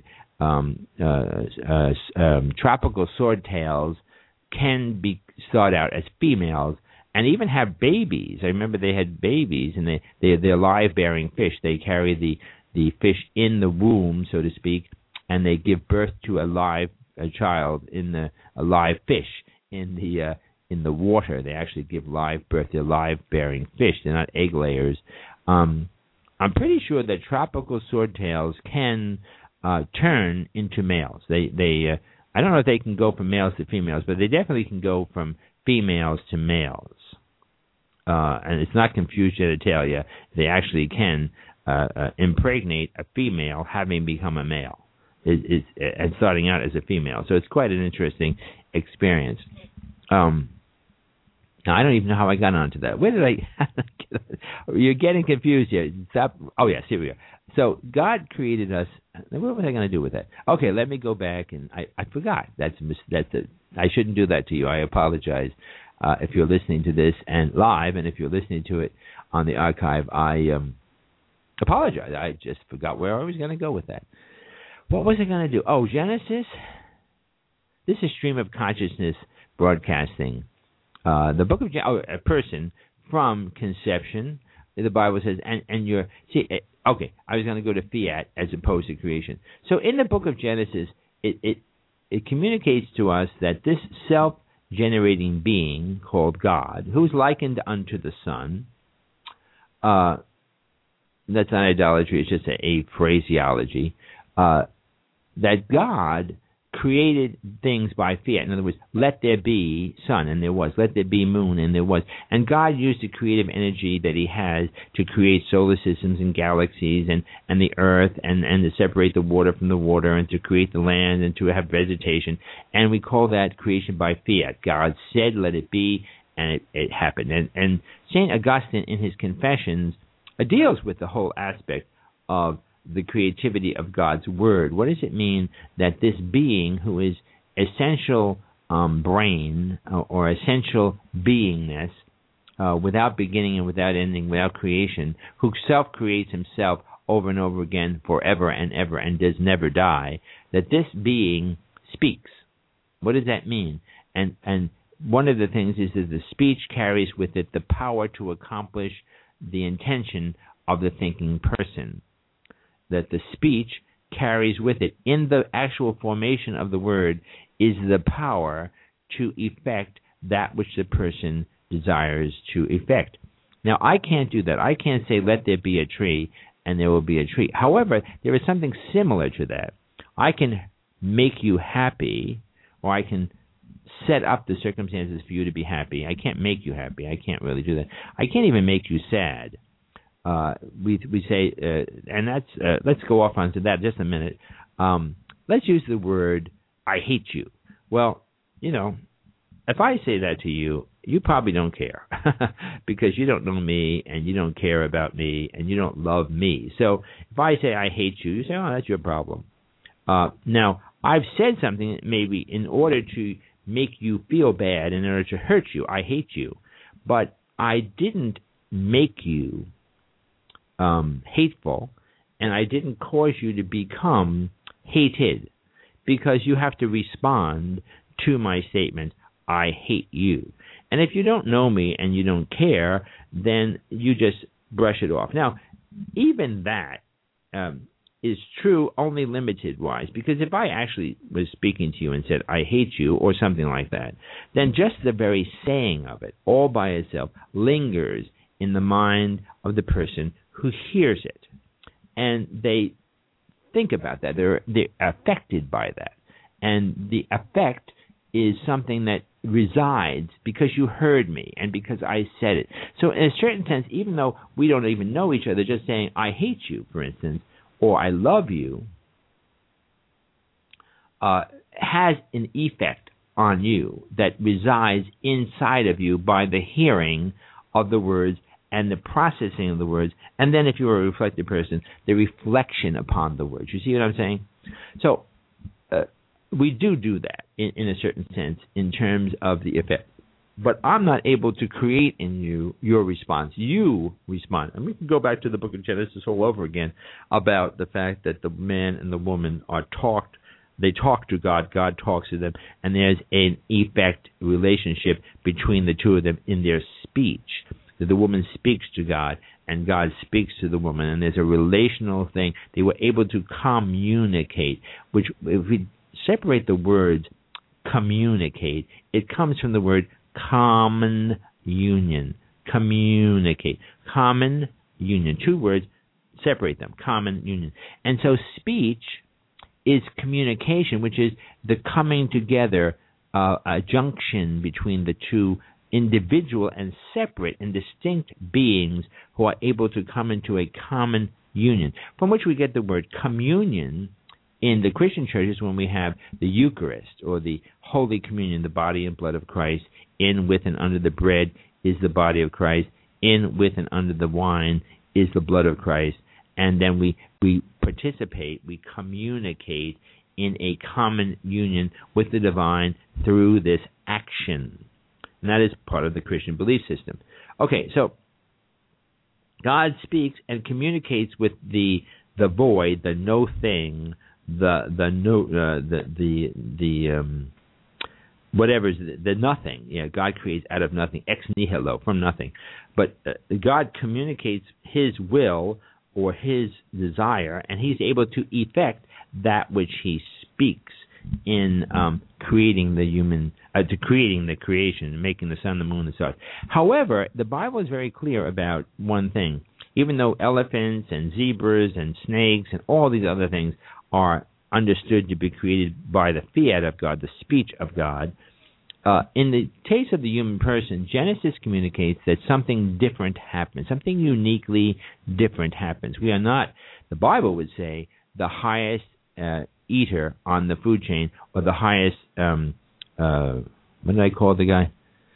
tropical swordtails can start out as females and even have babies. I remember they had babies, and they're live-bearing fish. They carry the fish in the womb, so to speak, and they give birth to a live fish in the water. They actually give live birth. They're live-bearing fish. They're not egg layers. I'm pretty sure that tropical swordtails can turn into males. They I don't know if they can go from males to females, but they definitely can go from females to males. And it's not Confucianitalia. They actually can impregnate a female having become a male and starting out as a female. So it's quite an interesting experience. Now, I don't even know how I got onto that. Where did I You're getting confused here. Stop. Oh, yes, here we are. So God created us. What was I going to do with that? Okay, let me go back, and I forgot. I shouldn't do that to you. I apologize. If you're listening to this and live, and if you're listening to it on the archive, I apologize. I just forgot where I was going to go with that. What was I going to do? Oh, Genesis. This is Stream of Consciousness Broadcasting. The book of a person from conception. The Bible says, and you're okay. I was going to go to fiat as opposed to creation. So in the book of Genesis, it communicates to us that this self-generating being called God, who's likened unto the sun, that's not idolatry, it's just a phraseology, that God created things by fiat. In other words, let there be sun, and there was. Let there be moon, and there was. And God used the creative energy that he has to create solar systems and galaxies and the earth and to separate the water from the water and to create the land and to have vegetation. And we call that creation by fiat. God said, let it be, and it happened. And St. Augustine, in his Confessions, deals with the whole aspect of the creativity of God's Word. What does it mean that this being who is essential brain or essential beingness, without beginning and without ending, without creation, who self-creates himself over and over again forever and ever and does never die, that this being speaks? What does that mean? And one of the things is that the speech carries with it the power to accomplish the intention of the thinking person. That the speech carries with it, in the actual formation of the word, is the power to effect that which the person desires to effect. Now, I can't do that. I can't say, let there be a tree, and there will be a tree. However, there is something similar to that. I can make you happy, or I can set up the circumstances for you to be happy. I can't make you happy. I can't really do that. I can't even make you sad. We say, and that's let's go off onto that just a minute. Let's use the word, I hate you. Well, if I say that to you, you probably don't care because you don't know me and you don't care about me and you don't love me. So if I say I hate you, you say, oh, that's your problem. Now, I've said something maybe in order to make you feel bad, in order to hurt you. I hate you. But I didn't make you hateful, and I didn't cause you to become hated, because you have to respond to my statement, I hate you. And if you don't know me and you don't care, then you just brush it off. Now, even that is true only limited-wise, because if I actually was speaking to you and said, I hate you, or something like that, then just the very saying of it, all by itself, lingers in the mind of the person who hears it. And they think about that. They're affected by that. And the effect is something that resides because you heard me and because I said it. So in a certain sense, even though we don't even know each other, just saying, I hate you, for instance, or I love you, has an effect on you that resides inside of you by the hearing of the words and the processing of the words, and then if you're a reflective person, the reflection upon the words. You see what I'm saying? So we do that in a certain sense in terms of the effect. But I'm not able to create in you your response. You respond. And we can go back to the book of Genesis all over again about the fact that the man and the woman are talked. They talk to God. God talks to them. And there's an effect relationship between the two of them in their speech. That the woman speaks to God and God speaks to the woman. And there's a relational thing. They were able to communicate, which if we separate the words communicate, it comes from the word common union. Communicate. Common union. Two words, separate them. Common union. And so speech is communication, which is the coming together, a junction between the two individual and separate and distinct beings who are able to come into a common union, from which we get the word communion in the Christian churches when we have the Eucharist or the Holy Communion, the body and blood of Christ. In, with, and under the bread is the body of Christ. In, with, and under the wine is the blood of Christ. And then we participate, we communicate in a common union with the divine through this action. And that is part of the Christian belief system. Okay, so God speaks and communicates with the void, the no thing, whatever is the nothing. Yeah, God creates out of nothing, ex nihilo, from nothing. But God communicates His will or His desire, and He's able to effect that which He speaks in creating the human, to creating the creation, making the sun, the moon, the stars. However, the Bible is very clear about one thing. Even though elephants and zebras and snakes and all these other things are understood to be created by the fiat of God, the speech of God, in the case of the human person, Genesis communicates that something different happens, something uniquely different happens. We are not, the Bible would say, the highest eater on the food chain, or the highest, what did I call the guy?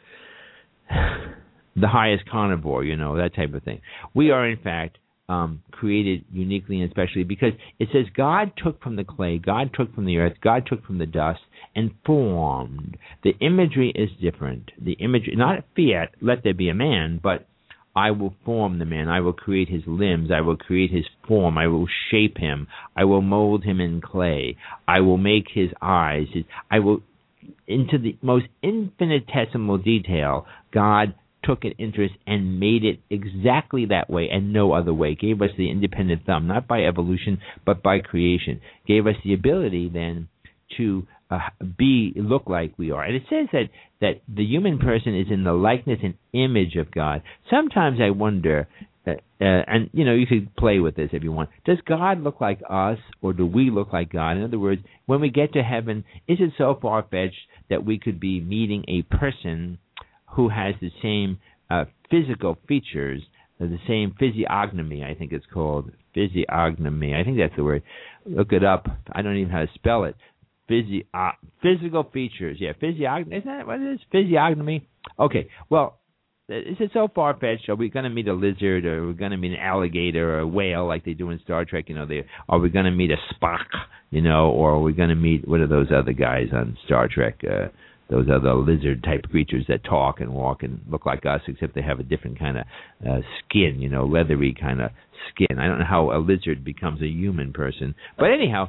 The highest carnivore, that type of thing. We are, in fact, created uniquely and specially because it says God took from the clay, God took from the earth, God took from the dust and formed. The imagery is different. The imagery, not fiat, let there be a man, but I will form the man. I will create his limbs. I will create his form. I will shape him. I will mold him in clay. I will make his eyes. I will, into the most infinitesimal detail, God took an interest and made it exactly that way and no other way. Gave us the independent thumb, not by evolution, but by creation. Gave us the ability then to look like we are. And it says that the human person is in the likeness and image of God. Sometimes I wonder, and you could play with this if you want, does God look like us or do we look like God? In other words, when we get to heaven, is it so far-fetched that we could be meeting a person who has the same physical features, the same physiognomy, I think it's called. Physiognomy, I think that's the word. Look it up. I don't even know how to spell it. Physical features. Yeah, physiognomy. Isn't that what it is? Physiognomy? Okay, well, is it so far-fetched? Are we going to meet a lizard, or are we going to meet an alligator or a whale like they do in Star Trek? Are we going to meet a Spock, or are we going to meet, what are those other guys on Star Trek, those other lizard-type creatures that talk and walk and look like us, except they have a different kind of skin, leathery kind of skin. I don't know how a lizard becomes a human person. But anyhow,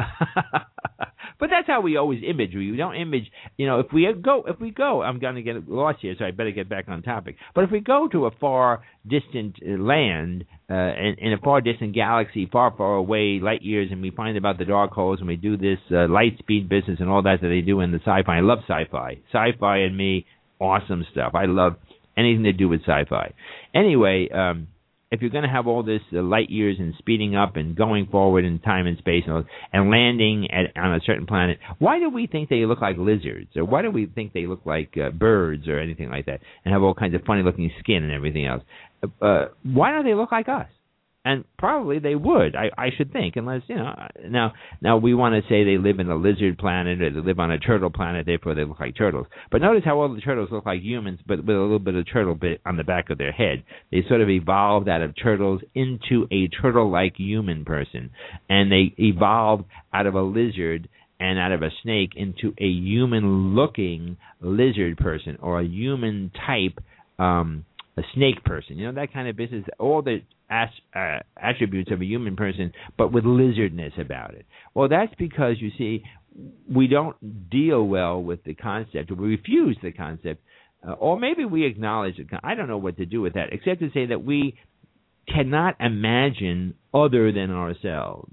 but that's how we always image. We don't image, if we go, I'm going to get lost here, so I better get back on topic. But if we go to a far distant land, in a far distant galaxy, far, far away, light years, and we find about the dark holes, and we do this light speed business and all that they do in the sci-fi. I love sci-fi. Sci-fi and me, awesome stuff. I love anything to do with sci-fi. Anyway, if you're going to have all this light years and speeding up and going forward in time and space and landing on a certain planet, why do we think they look like lizards? Or why do we think they look like birds or anything like that and have all kinds of funny-looking skin and everything else? Why don't they look like us? And probably they would, I should think, unless, now we want to say they live in a lizard planet or they live on a turtle planet, therefore they look like turtles. But notice how all the turtles look like humans, but with a little bit of turtle bit on the back of their head. They sort of evolved out of turtles into a turtle-like human person. And they evolved out of a lizard and out of a snake into a human-looking lizard person or a human-type a snake person, that kind of business, all the attributes of a human person, but with lizardness about it. Well, that's because, you see, we don't deal well with the concept, or we refuse the concept, or maybe we acknowledge it. I don't know what to do with that, except to say that we cannot imagine other than ourselves.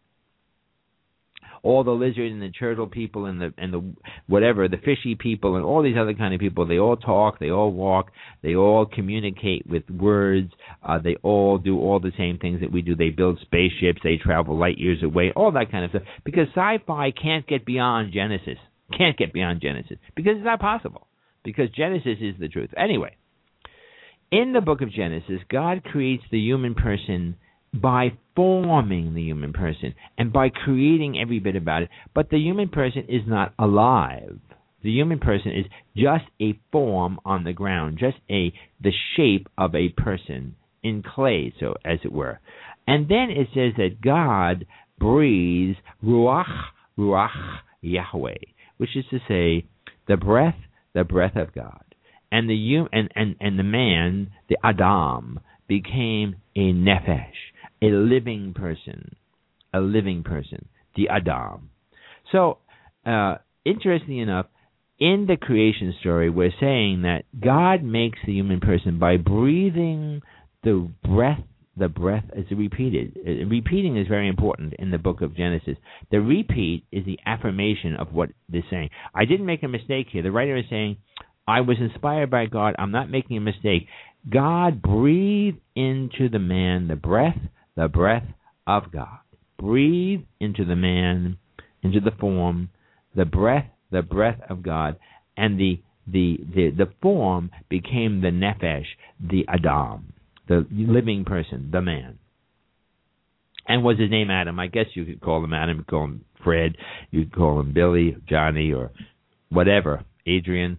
All the lizard and the turtle people and the whatever, the fishy people and all these other kind of people, they all talk, they all walk, they all communicate with words, they all do all the same things that we do. They build spaceships, they travel light years away, all that kind of stuff. Because sci-fi can't get beyond Genesis. Because it's not possible. Because Genesis is the truth. Anyway, in the book of Genesis, God creates the human person by forming the human person and by creating every bit about it. But the human person is not alive. The human person is just a form on the ground, just the shape of a person in clay, so as it were. And then it says that God breathes ruach Yahweh, which is to say the breath of God. And the man, the Adam, became a nefesh, a living person, the Adam. So, interestingly enough, in the creation story, we're saying that God makes the human person by breathing the breath is repeated. Repeating is very important in the book of Genesis. The repeat is the affirmation of what they're saying. I didn't make a mistake here. The writer is saying, I was inspired by God. I'm not making a mistake. God breathed into the man the breath of God. Breathe into the man, into the form, the breath of God, and the form became the nefesh, the Adam, the living person, the man. And was his name Adam? I guess you could call him Adam, you could call him Fred, you could call him Billy, Johnny, or whatever, Adrian.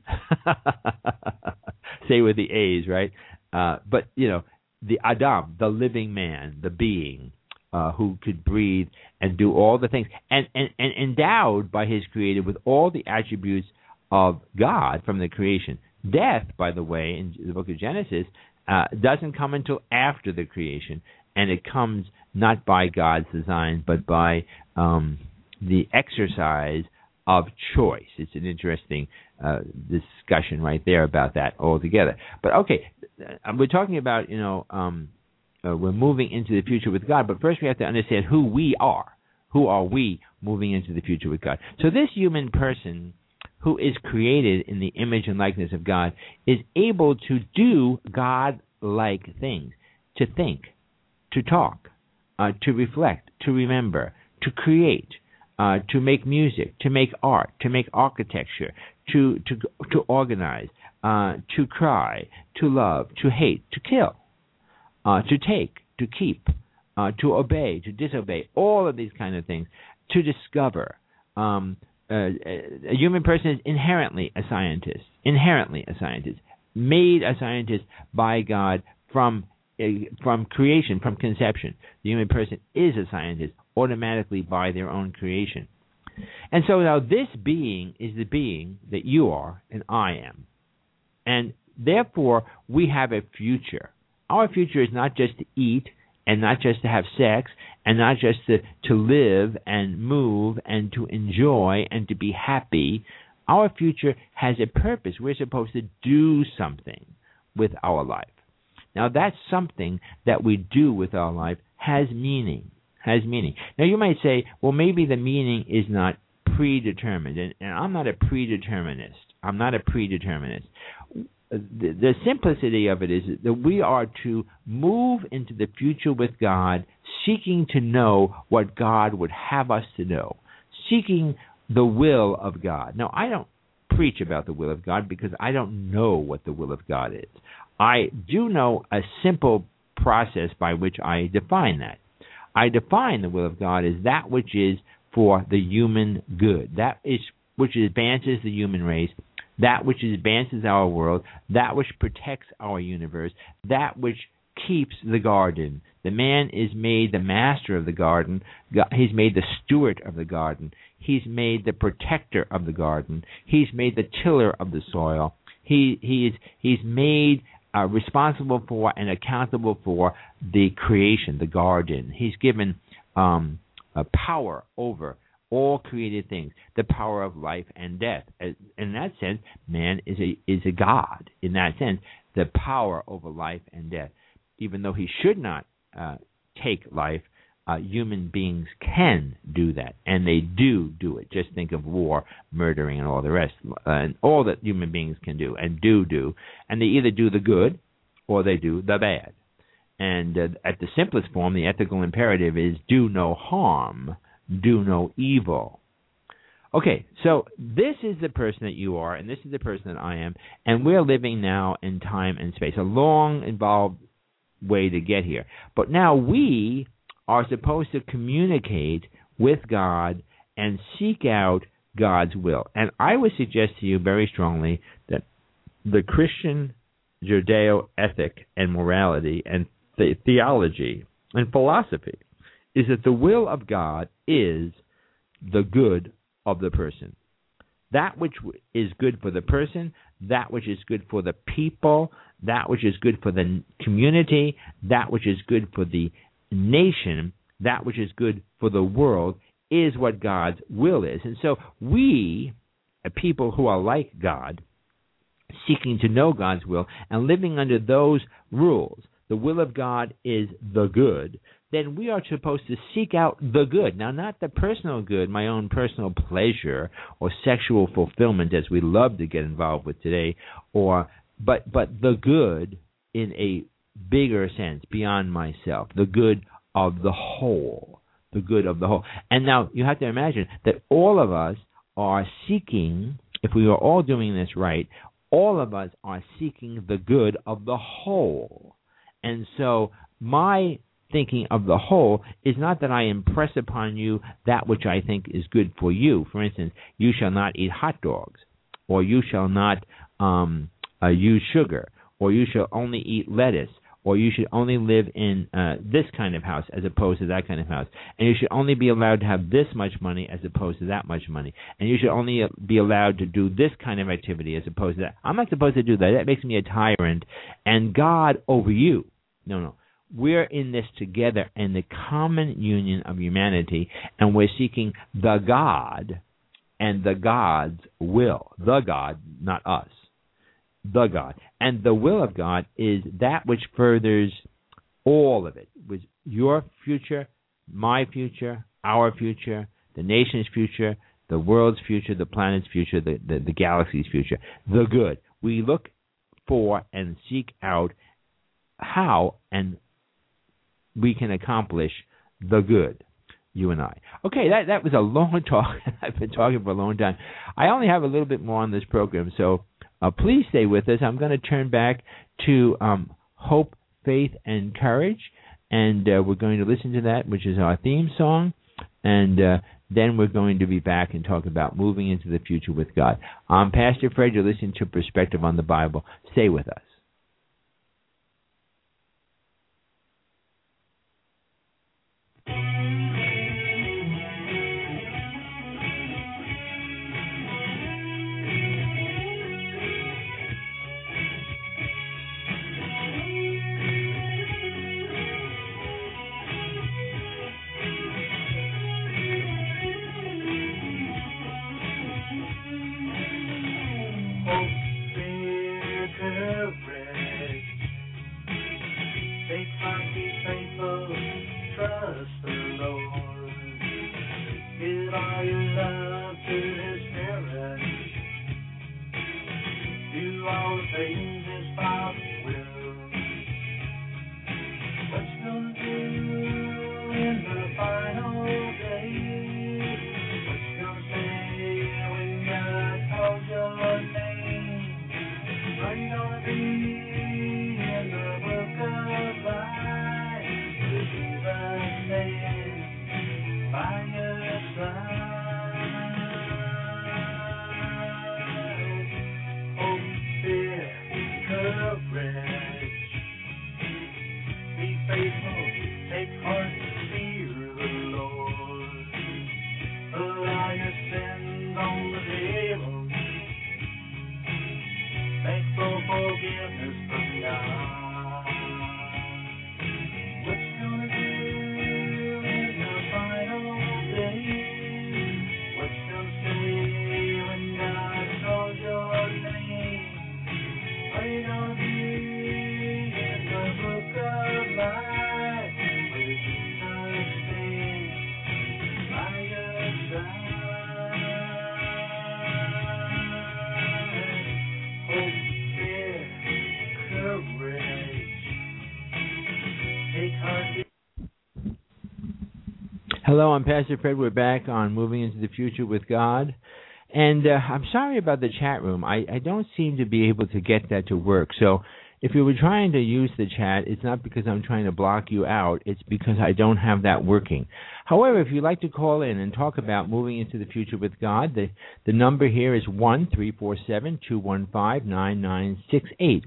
Say with the A's, right? But, the Adam, the living man, the being who could breathe and do all the things, and endowed by his Creator with all the attributes of God from the creation. Death, by the way, in the book of Genesis, doesn't come until after the creation, and it comes not by God's design, but by the exercise of choice. It's an interesting discussion right there about that altogether. But okay, we're talking about, we're moving into the future with God, but first we have to understand who we are. Who are we moving into the future with God? So this human person who is created in the image and likeness of God is able to do God-like things, to think, to talk, to reflect, to remember, to create, to make music, to make art, to make architecture, to organize, to cry, to love, to hate, to kill, to take, to keep, to obey, to disobey, all of these kind of things, to discover. A human person is inherently a scientist, made a scientist by God from creation, from conception. The human person is a scientist automatically by their own creation. And so now this being is the being that you are and I am. And therefore, we have a future. Our future is not just to eat and not just to have sex and not just to live and move and to enjoy and to be happy. Our future has a purpose. We're supposed to do something with our life. Now, that something that we do with our life has meaning. Now, you might say, well, maybe the meaning is not predetermined. And I'm not a predeterminist. The simplicity of it is that we are to move into the future with God, seeking to know what God would have us to know, seeking the will of God. Now, I don't preach about the will of God because I don't know what the will of God is. I do know a simple process by which I define that. I define the will of God as that which is for the human good, that is which advances the human race, that which advances our world, that which protects our universe, that which keeps the garden. The man is made the master of the garden. He's made the steward of the garden. He's made the protector of the garden. He's made the tiller of the soil. He's made responsible for and accountable for the creation, the garden. He's given a power over all created things, the power of life and death. In that sense, man is a god. In that sense, the power over life and death. Even though he should not take life, human beings can do that, and they do it. Just think of war, murdering, and all the rest, and all that human beings can do and do. And they either do the good or they do the bad. And at the simplest form, the ethical imperative is do no harm, do no evil. Okay, so this is the person that you are, and this is the person that I am, and we're living now in time and space, a long, involved way to get here. But now we are supposed to communicate with God and seek out God's will. And I would suggest to you very strongly that the Christian Judeo-ethic and morality and theology and philosophy is that the will of God is the good of the person. That which is good for the person, that which is good for the people, that which is good for the community, that which is good for the nation, that which is good for the world, is what God's will is. And so we, people who are like God, seeking to know God's will and living under those rules, the will of God is the good, then we are supposed to seek out the good. Now, not the personal good, my own personal pleasure or sexual fulfillment, as we love to get involved with today, but the good in a bigger sense, beyond myself, the good of the whole, the good of the whole. And now you have to imagine that all of us are seeking, if we are all doing this right, all of us are seeking the good of the whole. And so my thinking of the whole is not that I impress upon you that which I think is good for you. For instance, you shall not eat hot dogs, or you shall not use sugar, or you shall only eat lettuce, or you should only live in this kind of house as opposed to that kind of house, and you should only be allowed to have this much money as opposed to that much money, and you should only be allowed to do this kind of activity as opposed to that. I'm not supposed to do that. That makes me a tyrant, and God over you. No. We're in this together in the common union of humanity, and we're seeking the God and the God's will. The God, not us. The God. And the will of God is that which furthers all of it. With your future, my future, our future, the nation's future, the world's future, the planet's future, the galaxy's future. The good. We look for and seek out how and we can accomplish the good, you and I. Okay, that was a long talk. I've been talking for a long time. I only have a little bit more on this program, so please stay with us. I'm going to turn back to Hope, Faith, and Courage, and we're going to listen to that, which is our theme song, and then we're going to be back and talk about moving into the future with God. I'm Pastor Fred. You're listening to Perspective on the Bible. Stay with us. Are you gonna be in the book of life? Hello, I'm Pastor Fred. We're back on Moving into the Future with God. And I'm sorry about the chat room. I don't seem to be able to get that to work. So if you were trying to use the chat, it's not because I'm trying to block you out. It's because I don't have that working. However, if you'd like to call in and talk about moving into the future with God, the number here is 1-347-215-9968.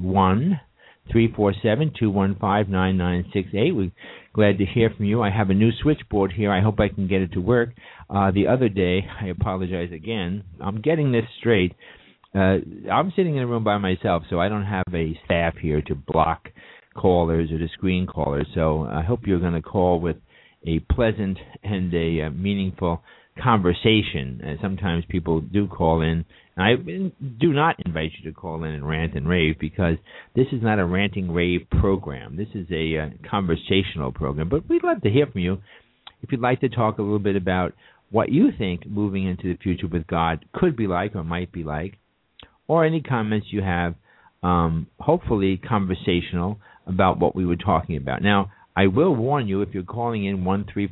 1-347-215-9968. We're glad to hear from you. I have a new switchboard here. I hope I can get it to work. The other day, I apologize again. I'm getting this straight. I'm sitting in a room by myself, so I don't have a staff here to block callers or to screen callers. So I hope you're going to call with a pleasant and a meaningful conversation. Sometimes people do call in. I do not invite you to call in and rant and rave, because this is not a ranting rave program. This is a conversational program. But we'd love to hear from you. If you'd like to talk a little bit about what you think moving into the future with God could be like or might be like, or any comments you have, hopefully conversational about what we were talking about. Now, I will warn you, if you're calling in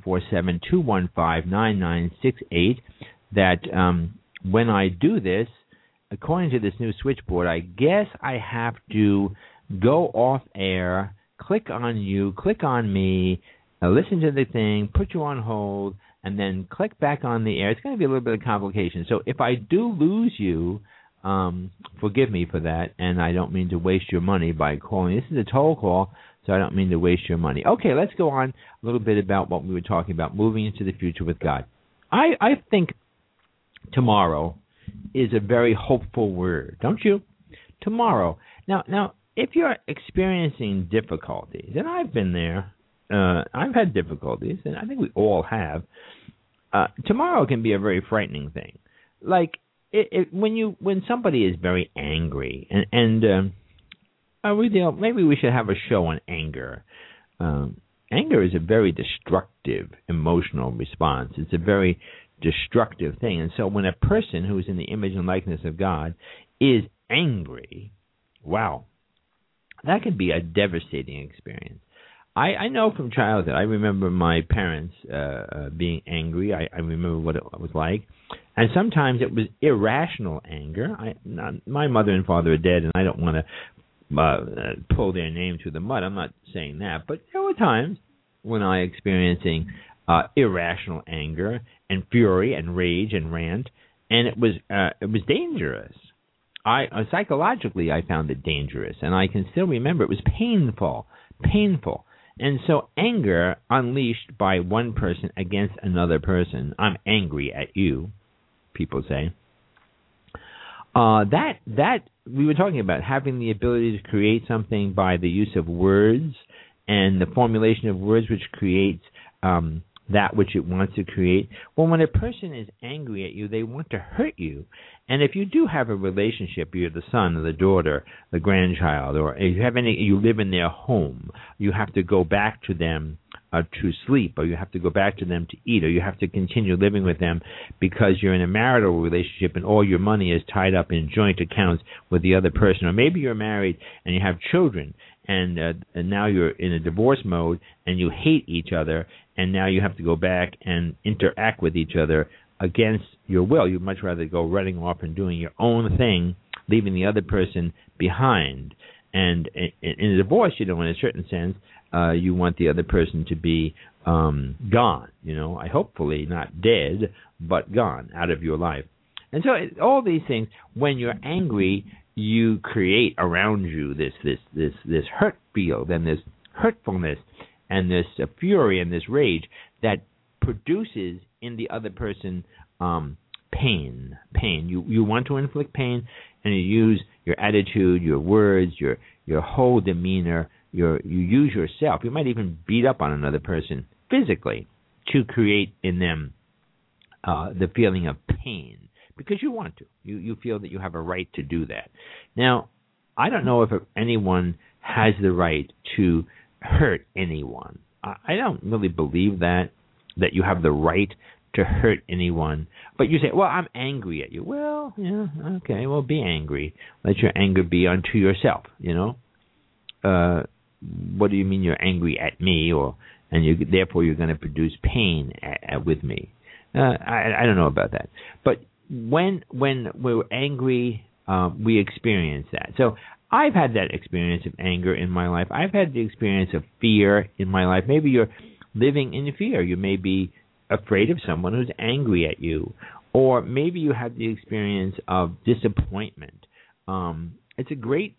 1-347-215-9968, that when I do this, according to this new switchboard, I guess I have to go off air, click on you, click on me, listen to the thing, put you on hold, and then click back on the air. It's going to be a little bit of complication. So if I do lose you, forgive me for that, and I don't mean to waste your money by calling. This is a toll call, so I don't mean to waste your money. Okay, let's go on a little bit about what we were talking about, moving into the future with God. I think tomorrow is a very hopeful word, don't you? Tomorrow. Now, if you're experiencing difficulties, and I've been there, I've had difficulties, and I think we all have. Tomorrow can be a very frightening thing. Like when somebody is very angry, and maybe we should have a show on anger. Anger is a very destructive emotional response. It's a very destructive thing. And so when a person who is in the image and likeness of God is angry, wow, that can be a devastating experience. I know from childhood, I remember my parents being angry. I remember what it was like. And sometimes it was irrational anger. My mother and father are dead, and I don't want to pull their name through the mud. I'm not saying that. But there were times when I experiencing irrational anger and fury and rage and rant, and it was dangerous. Psychologically, I found it dangerous, and I can still remember it was painful. And so anger unleashed by one person against another person, I'm angry at you, people say, that we were talking about having the ability to create something by the use of words and the formulation of words which creates that which it wants to create. Well, when a person is angry at you, they want to hurt you. And if you do have a relationship, you're the son or the daughter, the grandchild, or if you live in their home, you have to go back to them to sleep, or you have to go back to them to eat, or you have to continue living with them because you're in a marital relationship and all your money is tied up in joint accounts with the other person. Or maybe you're married and you have children, and now you're in a divorce mode and you hate each other, and now you have to go back and interact with each other against your will. You'd much rather go running off and doing your own thing, leaving the other person behind. And in a divorce, in a certain sense, you want the other person to be gone, hopefully not dead, but gone out of your life. And so all these things, when you're angry, you create around you this hurt field and this hurtfulness. and this fury and this rage that produces in the other person pain. You want to inflict pain, and you use your attitude, your words, your whole demeanor. You use yourself. You might even beat up on another person physically to create in them the feeling of pain because you want to. You feel that you have a right to do that. Now, I don't know if anyone has the right to hurt anyone. I don't really believe that you have the right to hurt anyone. But you say, well, I'm angry at you. Well, yeah, okay, well, be angry. Let your anger be unto yourself, what do you mean you're angry at me, and therefore you're going to produce pain with me? I don't know about that. But when we're angry, we experience that. So I've had that experience of anger in my life. I've had the experience of fear in my life. Maybe you're living in fear. You may be afraid of someone who's angry at you. Or maybe you have the experience of disappointment. It's a great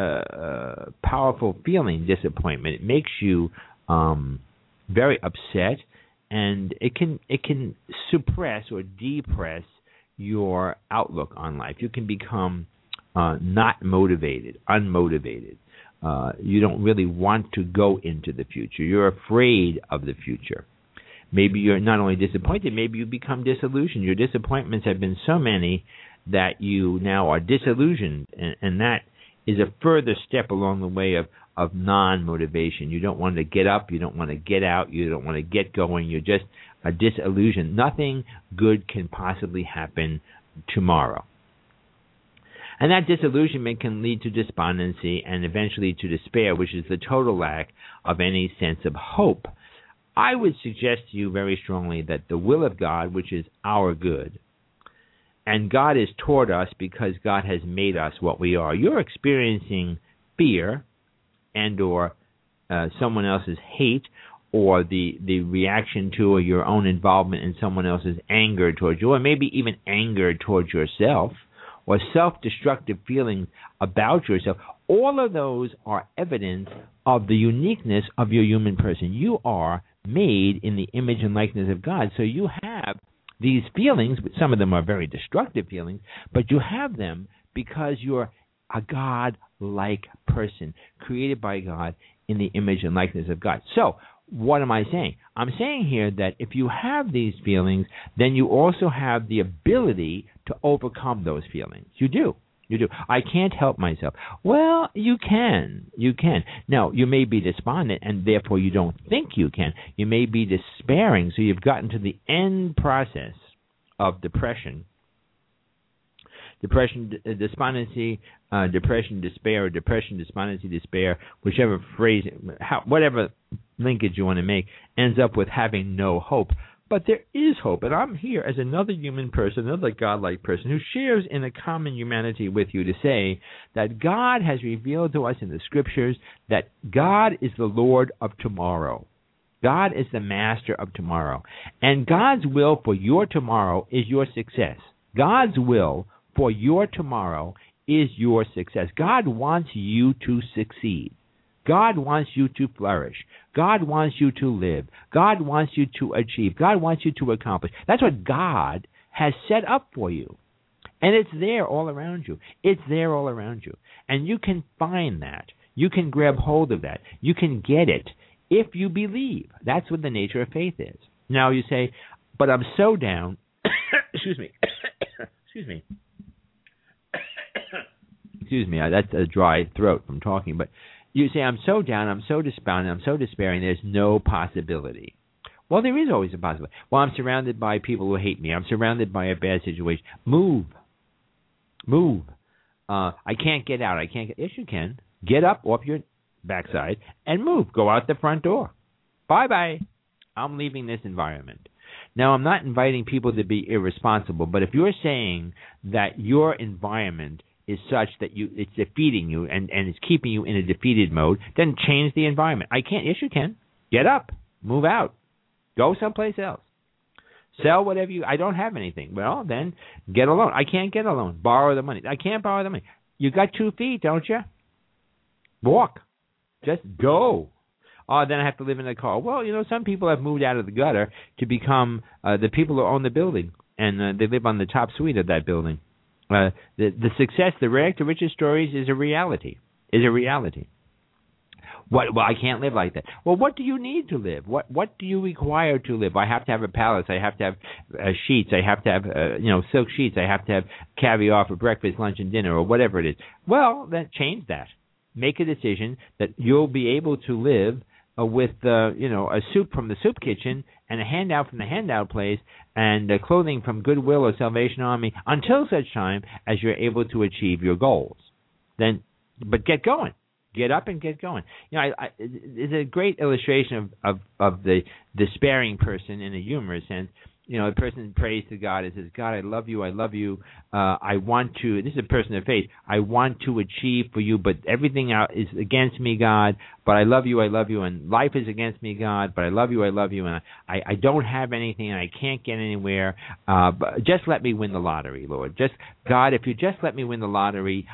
powerful feeling, disappointment. It makes you very upset, and it can suppress or depress your outlook on life. You can become not motivated, unmotivated. You don't really want to go into the future. You're afraid of the future. Maybe you're not only disappointed, maybe you become disillusioned. Your disappointments have been so many that you now are disillusioned, and that is a further step along the way of non-motivation. You don't want to get up, you don't want to get out, you don't want to get going, you're just disillusioned. Nothing good can possibly happen tomorrow. And that disillusionment can lead to despondency and eventually to despair, which is the total lack of any sense of hope. I would suggest to you very strongly that the will of God, which is our good, and God is toward us because God has made us what we are. You're experiencing fear and or someone else's hate or the reaction to or your own involvement in someone else's anger towards you, or maybe even anger towards yourself, or self-destructive feelings about yourself. All of those are evidence of the uniqueness of your human person. You are made in the image and likeness of God, so you have these feelings. Some of them are very destructive feelings, but you have them because you're a God-like person, created by God in the image and likeness of God. So, what am I saying? I'm saying here that if you have these feelings, then you also have the ability to overcome those feelings. You do. You do. I can't help myself. Well, you can. You can. Now, you may be despondent, and therefore you don't think you can. You may be despairing, so you've gotten to the end process of depression. Depression, despondency, depression, despair, or depression, despondency, despair, whichever phrase, whatever linkage you want to make, ends up with having no hope. But there is hope, and I'm here as another human person, another godlike person who shares in a common humanity with you to say that God has revealed to us in the Scriptures that God is the Lord of tomorrow. God is the master of tomorrow. And God's will for your tomorrow is your success. God's will for your tomorrow is your success. God wants you to succeed. God wants you to flourish. God wants you to live. God wants you to achieve. God wants you to accomplish. That's what God has set up for you. And it's there all around you. It's there all around you. And you can find that. You can grab hold of that. You can get it if you believe. That's what the nature of faith is. Now you say, but I'm so down. Excuse me. Excuse me. Excuse me. That's a dry throat from talking. But you say, I'm so down, I'm so despondent, I'm so despairing, there's no possibility. Well, there is always a possibility. Well, I'm surrounded by people who hate me. I'm surrounded by a bad situation. Move. Move. I can't get out. Yes, you can. Get up off your backside and move. Go out the front door. Bye-bye. I'm leaving this environment. Now, I'm not inviting people to be irresponsible, but if you're saying that your environment is such that it's defeating you and it's keeping you in a defeated mode, then change the environment. I can't. Yes, you can. Get up. Move out. Go someplace else. Sell whatever I don't have anything. Well, then get a loan. I can't get a loan. Borrow the money. I can't borrow the money. You got 2 feet, don't you? Walk. Just go. Oh, then I have to live in a car. Well, some people have moved out of the gutter to become the people who own the building, and they live on the top suite of that building. The success, the rag to riches stories is a reality. Well, I can't live like that. Well, what do you need to live? What do you require to live? I have to have a palace. I have to have sheets. I have to have silk sheets. I have to have caviar for breakfast, lunch, and dinner, or whatever it is. Well, then change that. Make a decision that you'll be able to live with a soup from the soup kitchen and a handout from the handout place and clothing from Goodwill or Salvation Army until such time as you're able to achieve your goals. But get going. Get up and get going. It's a great illustration of the despairing person in a humorous sense. A person prays to God and says, God, I love you. I want to, this is a person of faith, I want to achieve for you, but everything out is against me, God, but I love you, and life is against me, God, but I love you, and I don't have anything, and I can't get anywhere, but just let me win the lottery, Lord. God, if you just let me win the lottery,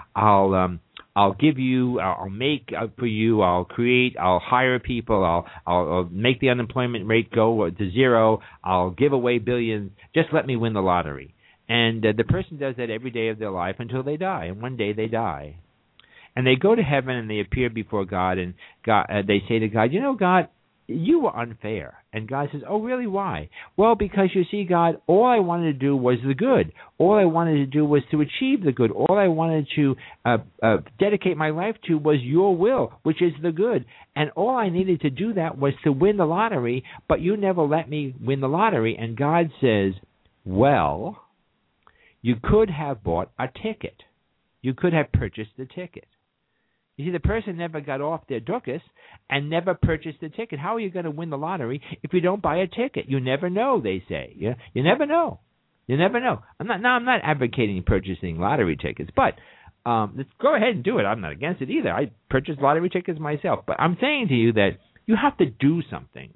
I'll give you, I'll make for you, I'll create, I'll hire people, I'll make the unemployment rate go to zero, I'll give away billions, just let me win the lottery. And the person does that every day of their life until they die, and one day they die. And they go to heaven and they appear before God, and they say to God, God, you were unfair. And God says, oh, really? Why? Well, because you see, God, all I wanted to do was the good. All I wanted to do was to achieve the good. All I wanted to dedicate my life to was your will, which is the good. And all I needed to do that was to win the lottery, but you never let me win the lottery. And God says, well, you could have bought a ticket. You could have purchased the ticket. You see, the person never got off their duckus and never purchased the ticket. How are you going to win the lottery if you don't buy a ticket? You never know, they say. Yeah? You never know. You never know. I'm not advocating purchasing lottery tickets, but let's go ahead and do it. I'm not against it either. I purchased lottery tickets myself. But I'm saying to you that you have to do something.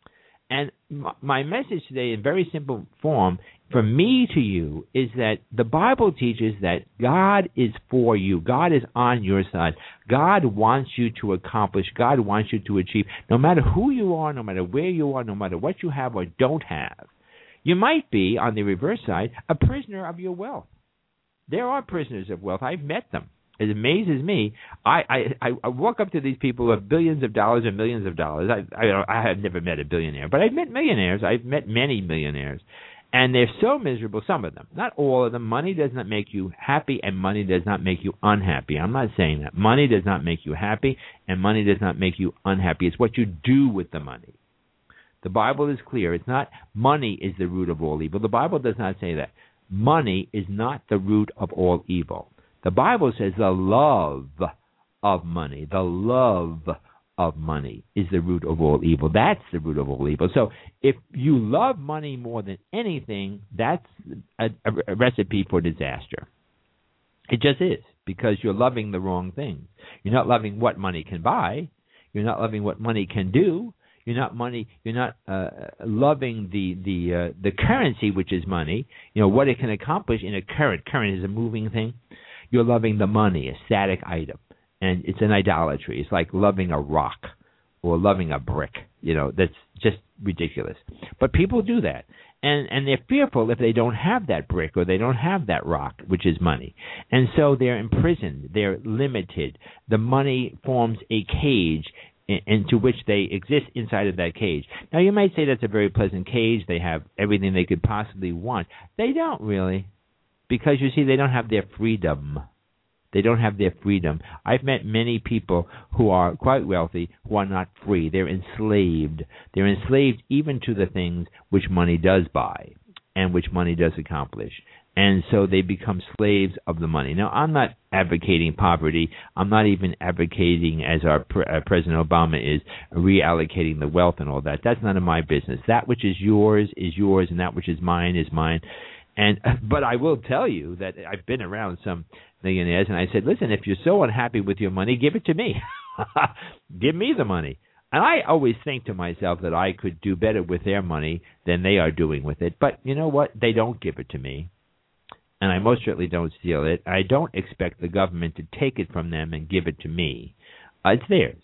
And my message today in very simple form from me to you is that the Bible teaches that God is for you. God is on your side. God wants you to accomplish. God wants you to achieve. No matter who you are, no matter where you are, no matter what you have or don't have. You might be, on the reverse side, a prisoner of your wealth. There are prisoners of wealth. I've met them. It amazes me. I walk up to these people who have billions of dollars and millions of dollars. I have never met a billionaire, but I've met millionaires. I've met many millionaires. And they're so miserable, some of them. Not all of them. Money does not make you happy, and money does not make you unhappy. I'm not saying that. Money does not make you happy, and money does not make you unhappy. It's what you do with the money. The Bible is clear. It's not money is the root of all evil. The Bible does not say that. Money is not the root of all evil. The Bible says the love of money, is the root of all evil. That's the root of all evil. So if you love money more than anything, that's a recipe for disaster. It just is, because you're loving the wrong things. You're not loving what money can buy. You're not loving what money can do. You're not loving the currency, which is money. What it can accomplish in a current. Current is a moving thing. You're loving the money, a static item, and it's an idolatry. It's like loving a rock or loving a brick. That's just ridiculous. But people do that, and they're fearful if they don't have that brick or they don't have that rock, which is money. And so they're imprisoned. They're limited. The money forms a cage into which they exist inside of that cage. Now, you might say that's a very pleasant cage. They have everything they could possibly want. They don't really. Because, you see, they don't have their freedom. They don't have their freedom. I've met many people who are quite wealthy who are not free. They're enslaved. They're enslaved even to the things which money does buy and which money does accomplish. And so they become slaves of the money. Now, I'm not advocating poverty. I'm not even advocating, as our President Obama is, reallocating the wealth and all that. That's none of my business. That which is yours, and that which is mine is mine. But I will tell you that I've been around some millionaires, and I said, listen, if you're so unhappy with your money, give it to me. Give me the money. And I always think to myself that I could do better with their money than they are doing with it. But you know what? They don't give it to me. And I most certainly don't steal it. I don't expect the government to take it from them and give it to me. It's theirs.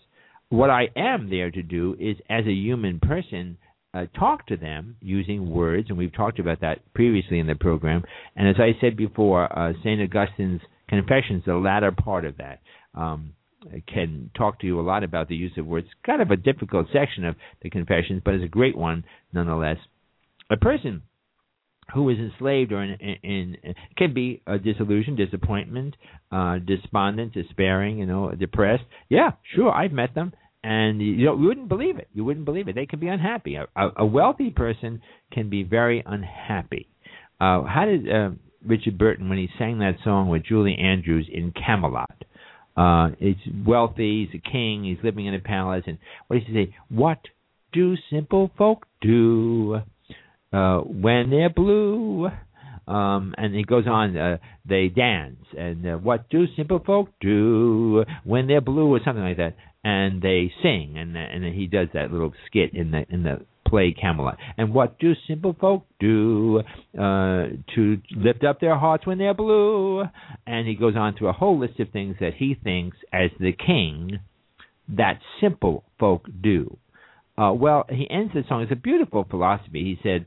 what I am there to do is, as a human person, talk to them using words, and we've talked about that previously in the program. And as I said before, St. Augustine's Confessions, the latter part of that, can talk to you a lot about the use of words. It's kind of a difficult section of the Confessions, but it's a great one nonetheless. A person who is enslaved or can be disillusioned, disappointment, despondent, despairing, depressed. Yeah, sure, I've met them. And you wouldn't believe it. You wouldn't believe it. They can be unhappy. A wealthy person can be very unhappy. How did Richard Burton, when he sang that song with Julie Andrews in Camelot, it's wealthy, he's a king, he's living in a palace, and what does he say? What do simple folk do when they're blue? And he goes on, they dance, and what do simple folk do when they're blue, or something like that, and they sing, and then he does that little skit in the play Camelot. And what do simple folk do to lift up their hearts when they're blue? And he goes on through a whole list of things that he thinks, as the king, that simple folk do. Well, he ends the song. It's a beautiful philosophy. He said,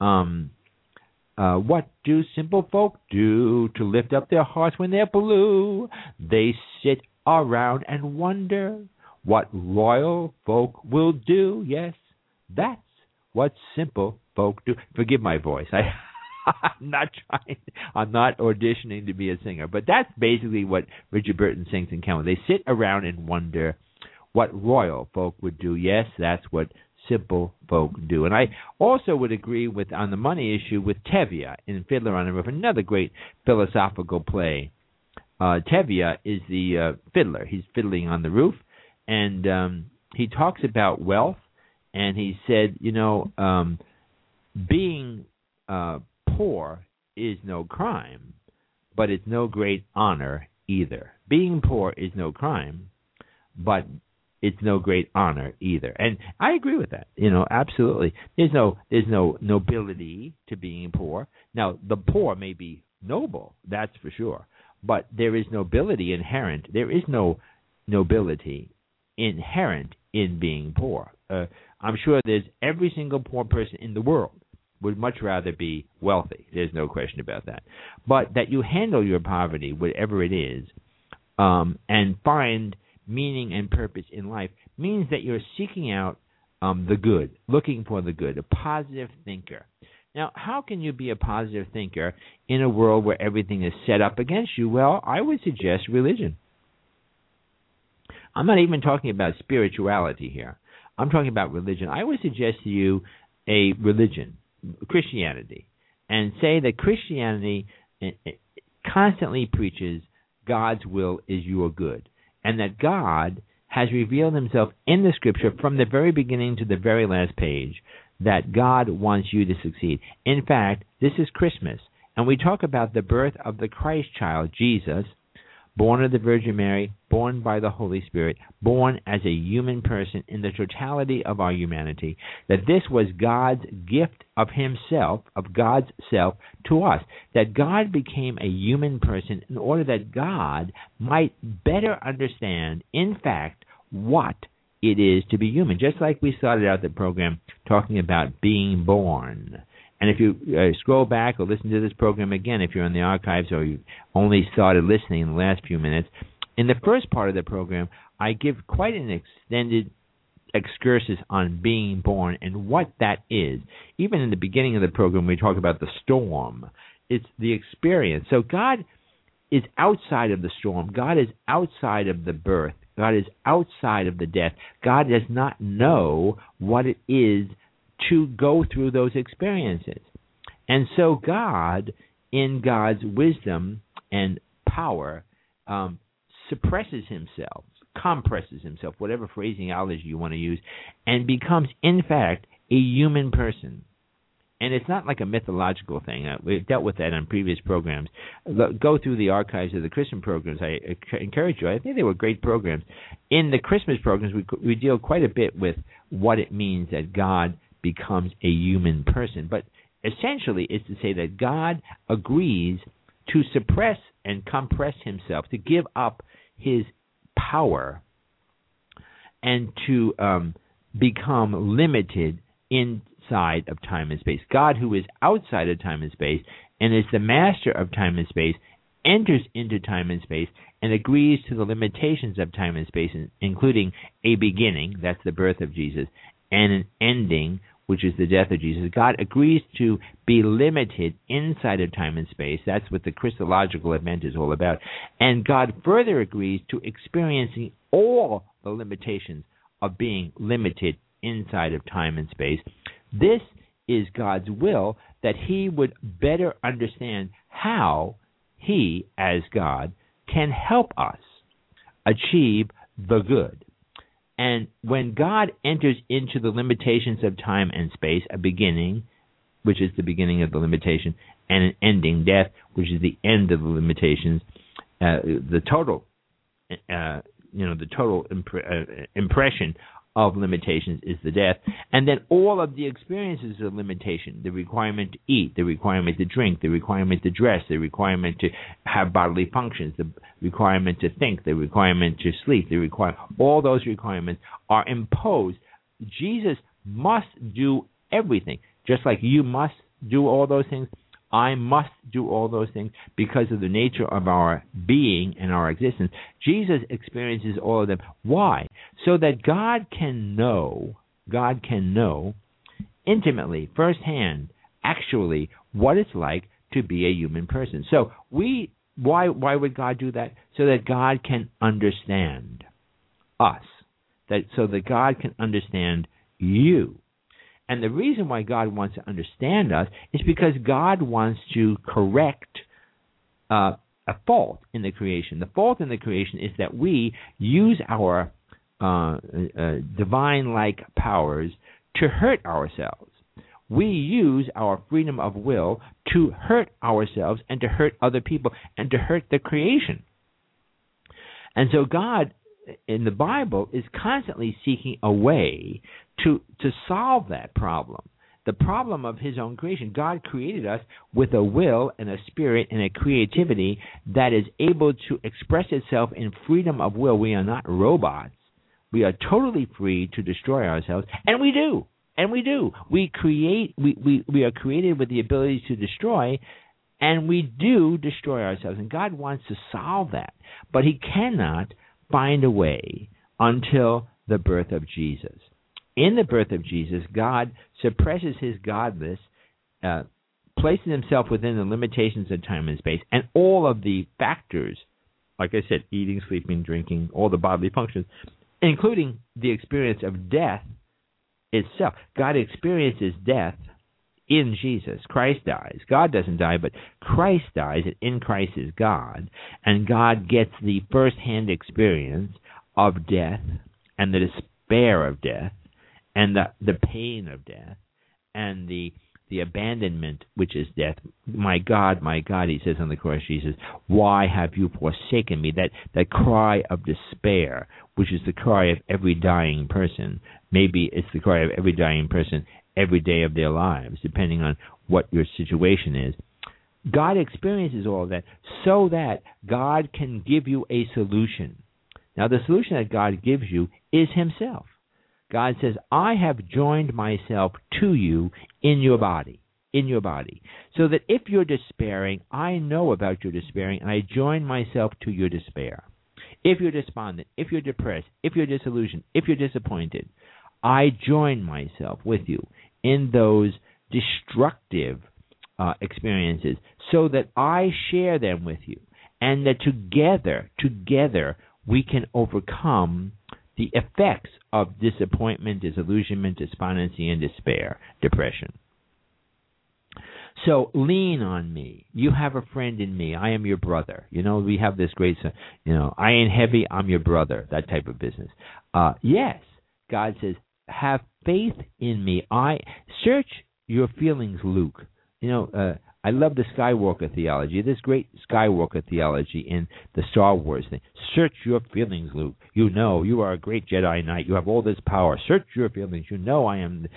what do simple folk do to lift up their hearts when they're blue? They sit around and wonder what royal folk will do. Yes, that's what simple folk do. Forgive my voice. I'm not auditioning to be a singer, but that's basically what Richard Burton sings in Camelot. They sit around and wonder what royal folk would do. Yes, that's what simple folk do. And I also would agree with, on the money issue, with Tevye in Fiddler on the Roof, another great philosophical play. Tevye is the fiddler. He's fiddling on the roof, and he talks about wealth, and he said, being poor is no crime, but it's no great honor either. Being poor is no crime, but it's no great honor either. And I agree with that, absolutely. There's no nobility to being poor. Now, the poor may be noble, that's for sure, but there is nobility inherent. There is no nobility inherent in being poor. I'm sure there's every single poor person in the world would much rather be wealthy. There's no question about that. But that you handle your poverty, whatever it is, and find meaning and purpose in life means that you're seeking out the good, looking for the good, a positive thinker. Now, how can you be a positive thinker in a world where everything is set up against you? Well, I would suggest religion. I'm not even talking about spirituality here. I'm talking about religion. I would suggest to you a religion, Christianity, and say that Christianity constantly preaches God's will is your good, and that God has revealed himself in the Scripture from the very beginning to the very last page, that God wants you to succeed. In fact, this is Christmas, and we talk about the birth of the Christ child, Jesus, born of the Virgin Mary, born by the Holy Spirit, born as a human person in the totality of our humanity, that this was God's gift of himself, of God's self to us, that God became a human person in order that God might better understand, in fact, what it is to be human. Just like we started out the program talking about being born. And if you scroll back or listen to this program again, if you're in the archives or you only started listening in the last few minutes, in the first part of the program, I give quite an extended excursus on being born and what that is. Even in the beginning of the program, we talk about the storm. It's the experience. So God is outside of the storm. God is outside of the birth. God is outside of the death. God does not know what it is to go through those experiences. And so God, in God's wisdom and power, suppresses himself, compresses himself, whatever phraseology you want to use, and becomes, in fact, a human person. And it's not like a mythological thing. We've dealt with that on previous programs. Go through the archives of the Christian programs. I encourage you. I think they were great programs. In the Christmas programs, we deal quite a bit with what it means that God becomes a human person. But essentially, it's to say that God agrees to suppress and compress himself, to give up his power and to become limited inside of time and space. God, who is outside of time and space and is the master of time and space, enters into time and space and agrees to the limitations of time and space, including a beginning, that's the birth of Jesus, and an ending, which is the death of Jesus. God agrees to be limited inside of time and space. That's what the Christological event is all about. And God further agrees to experiencing all the limitations of being limited inside of time and space. This is God's will, that he would better understand how he, as God, can help us achieve the good. And when God enters into the limitations of time and space, a beginning, which is the beginning of the limitation, and an ending, death, which is the end of the limitations, the total impression of limitations is the death, and then all of the experiences of limitation, the requirement to eat, the requirement to drink, the requirement to dress, the requirement to have bodily functions, the requirement to think, the requirement to sleep, all those requirements are imposed. Jesus must do everything, just like you must do all those things. I must do all those things because of the nature of our being and our existence. Jesus experiences all of them. Why? So that God can know intimately, firsthand, actually, what it's like to be a human person. So why would God do that? So that God can understand us, so that God can understand you. And the reason why God wants to understand us is because God wants to correct a fault in the creation. The fault in the creation is that we use our divine-like powers to hurt ourselves. We use our freedom of will to hurt ourselves and to hurt other people and to hurt the creation. And so God, in the Bible, is constantly seeking a way to solve that problem, the problem of his own creation. God created us with a will and a spirit and a creativity that is able to express itself in freedom of will. We are not robots. We are totally free to destroy ourselves, and we do. And we do. We are created with the ability to destroy, and we do destroy ourselves. And God wants to solve that, but he cannot find a way until the birth of Jesus. In the birth of Jesus, God suppresses his godness, places himself within the limitations of time and space, and all of the factors, like I said, eating, sleeping, drinking, all the bodily functions, including the experience of death itself. God experiences death in Jesus. Christ dies. God doesn't die, but Christ dies, and in Christ is God, and God gets the first-hand experience of death and the despair of death and the pain of death and the abandonment, which is death. My God, he says on the cross, Jesus, why have you forsaken me? That cry of despair, which is the cry of every dying person. Maybe it's the cry of every dying person every day of their lives, depending on what your situation is. God experiences all of that so that God can give you a solution. Now, the solution that God gives you is himself. God says, I have joined myself to you in your body, so that if you're despairing, I know about your despairing, and I join myself to your despair. If you're despondent, if you're depressed, if you're disillusioned, if you're disappointed, I join myself with you in those destructive experiences so that I share them with you, and that together we can overcome the effects of disappointment, disillusionment, despondency, and despair, depression. So lean on me. You have a friend in me. I am your brother. We have this great, I ain't heavy, I'm your brother, that type of business. Yes, God says, have faith in me. Search your feelings, Luke. I love the Skywalker theology. There's great Skywalker theology in the Star Wars thing. Search your feelings, Luke. You are a great Jedi Knight. You have all this power. Search your feelings. I am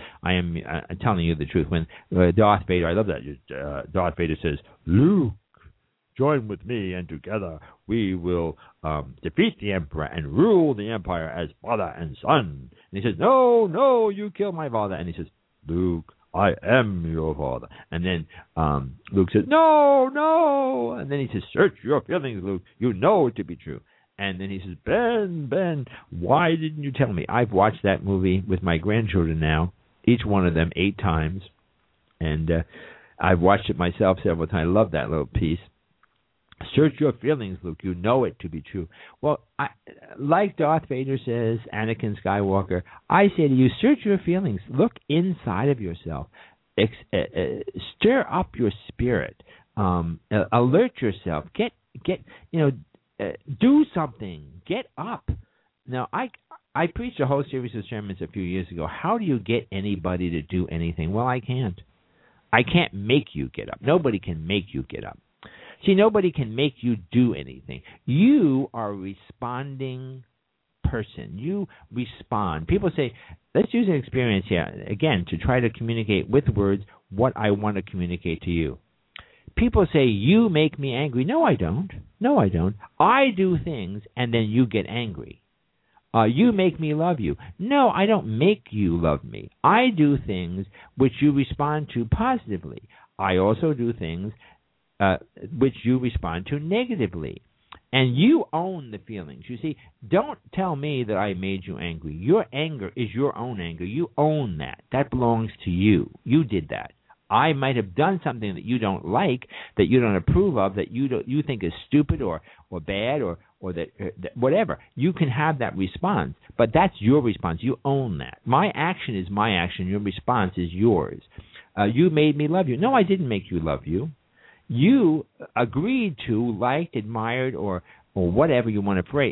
telling you the truth. When Darth Vader, I love that. Darth Vader says, Luke, join with me, and together we will defeat the emperor and rule the empire as father and son. And he says, no, you kill my father. And he says, Luke, I am your father. And then Luke says, no. And then he says, search your feelings, Luke. You know it to be true. And then he says, Ben, why didn't you tell me? I've watched that movie with my grandchildren now, each one of them 8 times. And I've watched it myself several times. I love that little piece. Search your feelings, Luke. You know it to be true. Well, like Darth Vader says, Anakin Skywalker, I say to you, search your feelings. Look inside of yourself. Stir up your spirit. Alert yourself. Do something. Get up. Now, I preached a whole series of sermons a few years ago. How do you get anybody to do anything? Well, I can't. I can't make you get up. Nobody can make you get up. See, nobody can make you do anything. You are a responding person. You respond. People say, let's use an experience here, again, to try to communicate with words what I want to communicate to you. People say, you make me angry. No, I don't. I do things, and then you get angry. You make me love you. No, I don't make you love me. I do things which you respond to positively. I also do things which you respond to negatively. And you own the feelings. You see, don't tell me that I made you angry. Your anger is your own anger. You own that. That belongs to you. You did that. I might have done something that you don't like, that you don't approve of, that you think is stupid or bad or that whatever. You can have that response, but that's your response. You own that. My action is my action. Your response is yours. You made me love you. No, I didn't make you love you. You agreed to, liked, admired, or whatever you want to phrase.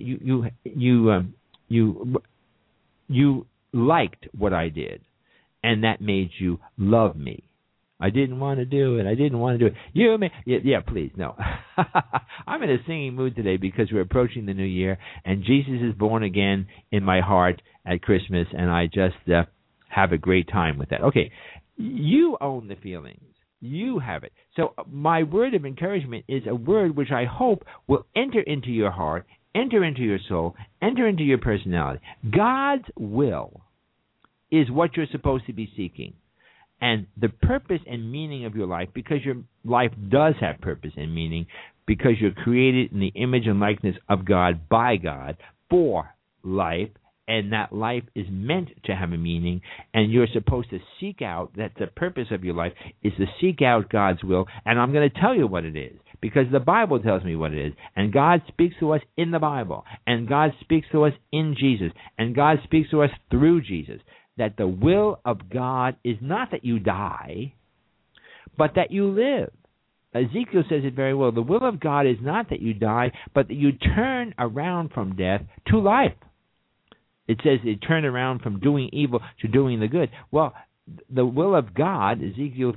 You liked what I did, and that made you love me. I didn't want to do it. Yeah, please, no. I'm in a singing mood today because we're approaching the new year, and Jesus is born again in my heart at Christmas, and I just have a great time with that. Okay, you own the feelings. You have it. So my word of encouragement is a word which I hope will enter into your heart, enter into your soul, enter into your personality. God's will is what you're supposed to be seeking. And the purpose and meaning of your life, because your life does have purpose and meaning, because you're created in the image and likeness of God, by God, for life, and that life is meant to have a meaning, and you're supposed to seek out, that the purpose of your life is to seek out God's will, and I'm going to tell you what it is, because the Bible tells me what it is, and God speaks to us in the Bible, and God speaks to us in Jesus, and God speaks to us through Jesus, that the will of God is not that you die, but that you live. Ezekiel says it very well. The will of God is not that you die, but that you turn around from death to life. It says it turned around from doing evil to doing the good. Well, the will of God, Ezekiel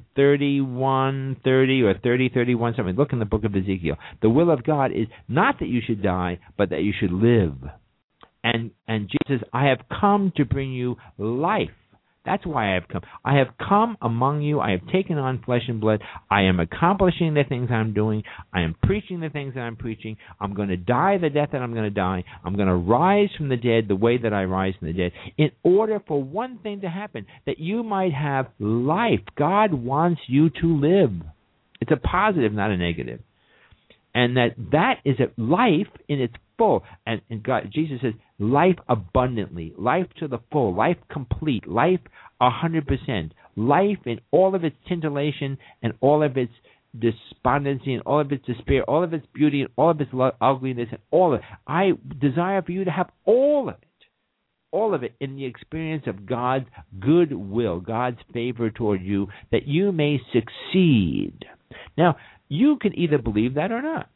31:30 or 30:31, something. Look in the book of Ezekiel. The will of God is not that you should die, but that you should live. And Jesus, I have come to bring you life. That's why I have come. I have come among you. I have taken on flesh and blood. I am accomplishing the things I'm doing. I am preaching the things that I'm preaching. I'm going to die the death that I'm going to die. I'm going to rise from the dead the way that I rise from the dead, in order for one thing to happen, that you might have life. God wants you to live. It's a positive, not a negative. And that is a life in its full. And God, Jesus says, life abundantly, life to the full, life complete, life 100%, life in all of its titillation and all of its despondency and all of its despair, all of its beauty and all of its ugliness and all of it. I desire for you to have all of it in the experience of God's good will, God's favor toward you, that you may succeed. Now, you can either believe that or not.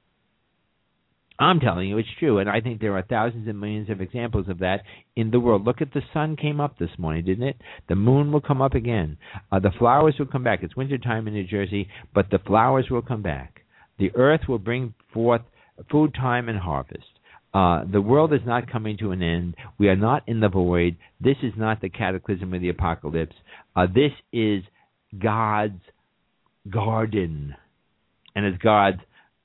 I'm telling you it's true, and I think there are thousands and millions of examples of that in the world. Look at the sun came up this morning, didn't it? The moon will come up again. The flowers will come back. It's wintertime in New Jersey, but the flowers will come back. The earth will bring forth food time and harvest. The world is not coming to an end. We are not in the void. This is not the cataclysm of the apocalypse. This is God's garden. And it's God's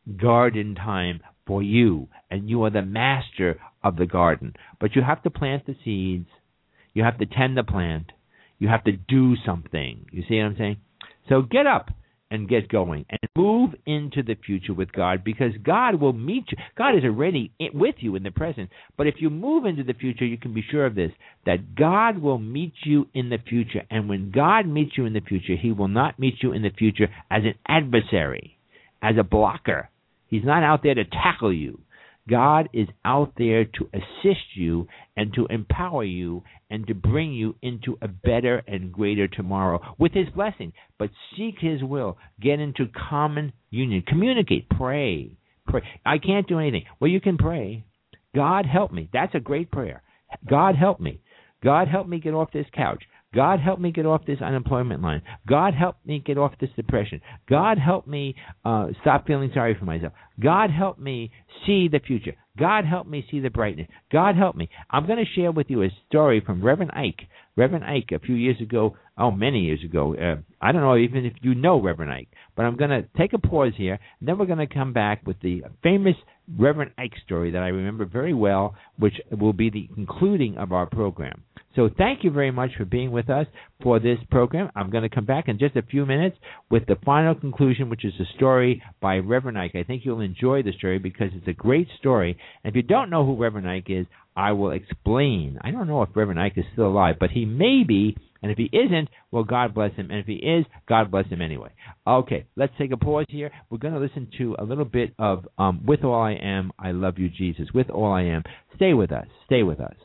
garden time for you, and you are the master of the garden. But you have to plant the seeds. You have to tend the plant. You have to do something. You see what I'm saying? So get up and get going and move into the future with God, because God will meet you. God is already with you in the present. But if you move into the future, you can be sure of this, that God will meet you in the future. And when God meets you in the future, he will not meet you in the future as an adversary, as a blocker. He's not out there to tackle you. God is out there to assist you and to empower you and to bring you into a better and greater tomorrow with his blessing. But seek his will. Get into common union. Communicate. Pray. Pray. I can't do anything. Well, you can pray. God help me. That's a great prayer. God help me. God help me get off this couch. God help me get off this unemployment line. God help me get off this depression. God help me stop feeling sorry for myself. God help me see the future. God help me see the brightness. God help me. I'm going to share with you a story from Reverend Ike. Reverend Ike, a few years ago, many years ago. I don't know even if you know Reverend Ike, but I'm going to take a pause here, and then we're going to come back with the famous Reverend Ike story that I remember very well, which will be the concluding of our program. So thank you very much for being with us for this program. I'm going to come back in just a few minutes with the final conclusion, which is a story by Reverend Ike. I think you'll enjoy the story because it's a great story. And if you don't know who Reverend Ike is, I will explain. I don't know if Reverend Ike is still alive, but he may be. And if he isn't, well, God bless him. And if he is, God bless him anyway. Okay, let's take a pause here. We're going to listen to a little bit of With All I Am, I Love You, Jesus. With All I Am. Stay with us. Stay with us.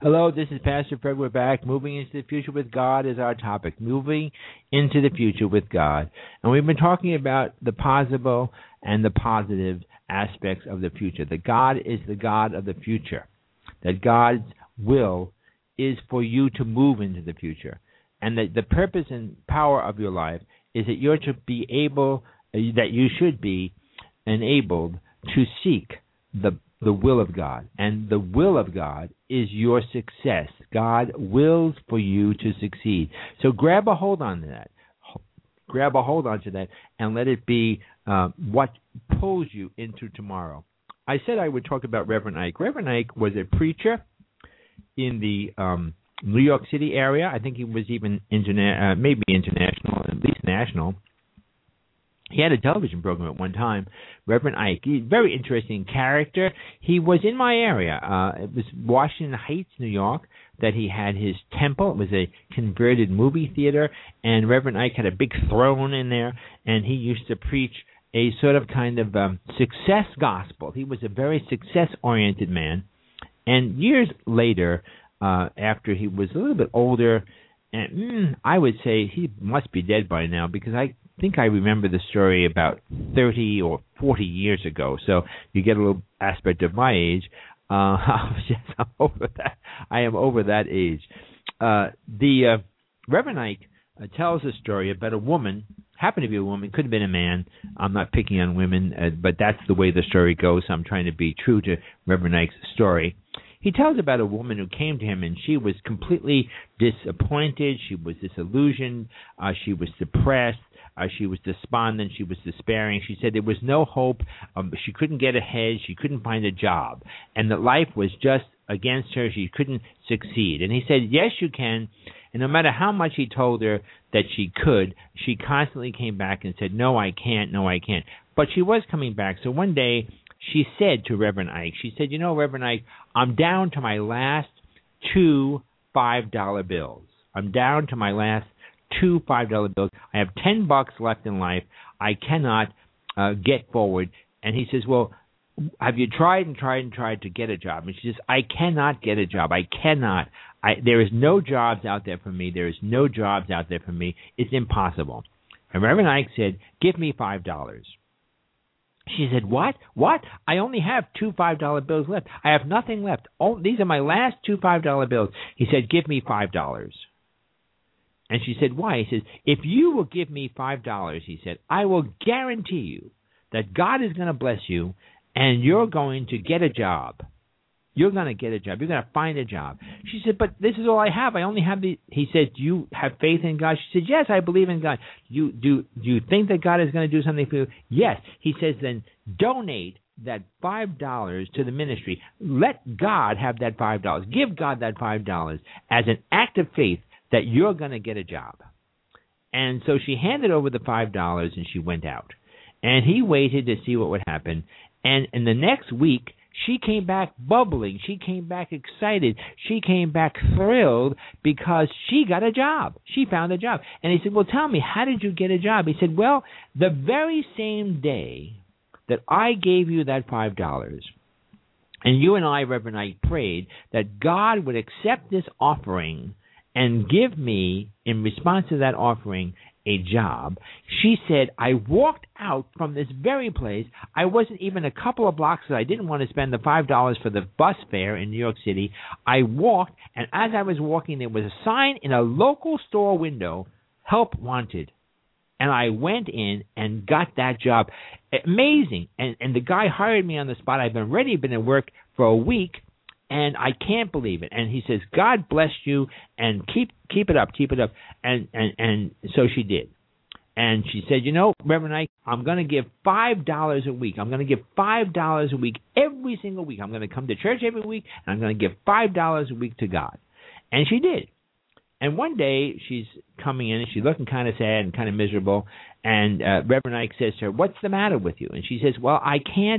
Hello, this is Pastor Fred. We're back. Moving into the future with God is our topic. Moving into the future with God. And we've been talking about the possible and the positive aspects of the future. That God is the God of the future. That God's will is for you to move into the future. And that the purpose and power of your life is that you're to be able, that you should be enabled to seek the will of God. And the will of God is your success. God wills for you to succeed. So grab a hold on that. Grab a hold onto that and let it be what pulls you into tomorrow. I said I would talk about Reverend Ike. Reverend Ike was a preacher in the New York City area. I think he was even maybe international, at least national. He had a television program at one time, Reverend Ike. He's a very interesting character. He was in my area. It was Washington Heights, New York, that he had his temple. It was a converted movie theater, and Reverend Ike had a big throne in there, and he used to preach a sort of kind of success gospel. He was a very success-oriented man. And years later, after he was a little bit older, and I would say he must be dead by now, because I think I remember the story about 30 or 40 years ago. So you get a little aspect of my age. I'm over that. I am over that age. The Reverend Ike tells a story about a woman, happened to be a woman, could have been a man. I'm not picking on women, but that's the way the story goes. So I'm trying to be true to Reverend Ike's story. He tells about a woman who came to him, and she was completely disappointed. She was disillusioned. She was depressed. She was despondent. She was despairing. She said there was no hope. She couldn't get ahead. She couldn't find a job. And that life was just against her. She couldn't succeed. And he said, yes, you can. And no matter how much he told her that she could, she constantly came back and said, no, I can't. No, I can't. But she was coming back. So one day she said to Reverend Ike, she said, you know, Reverend Ike, I'm down to my last 2 $5 bills. I'm down to my last 2 $5 bills. I have $10 left in life. I cannot get forward. And he says, well, have you tried to get a job? And she says, I cannot get a job. I cannot. There is no jobs out there for me. There is no jobs out there for me. It's impossible. And Reverend Ike said, give me $5. She said, what? What? I only have 2 $5 bills left. I have nothing left. Oh, these are my last 2 $5 bills. He said, give me $5. And she said, why? He says, if you will give me $5, he said, I will guarantee you that God is going to bless you and you're going to get a job. You're going to get a job. You're going to find a job. She said, but this is all I have. I only have the... He said, do you have faith in God? She said, yes, I believe in God. Do you think that God is going to do something for you? Yes. He says, then donate that $5 to the ministry. Let God have that $5. Give God that $5 as an act of faith that you're going to get a job. And so she handed over the $5 and she went out. And he waited to see what would happen. And in the next week, she came back bubbling. She came back excited. She came back thrilled because she got a job. She found a job. And he said, well, tell me, how did you get a job? He said, well, the very same day that I gave you that $5, and you and I, Reverend Ike, prayed that God would accept this offering and give me, in response to that offering, a job. She said, I walked out from this very place. I wasn't even a couple of blocks because I didn't want to spend the $5 for the bus fare in New York City. I walked, and as I was walking, there was a sign in a local store window, help wanted. And I went in and got that job. Amazing. And the guy hired me on the spot. I've been at work for a week, and I can't believe it. And he says, God bless you, and keep it up, keep it up. And so she did. And she said, you know, Reverend Ike, I'm going to give $5 a week. I'm going to give $5 a week every single week. I'm going to come to church every week, and I'm going to give $5 a week to God. And she did. And one day she's coming in, and she's looking kind of sad and kind of miserable. And Reverend Ike says to her, what's the matter with you? And she says, well, I can't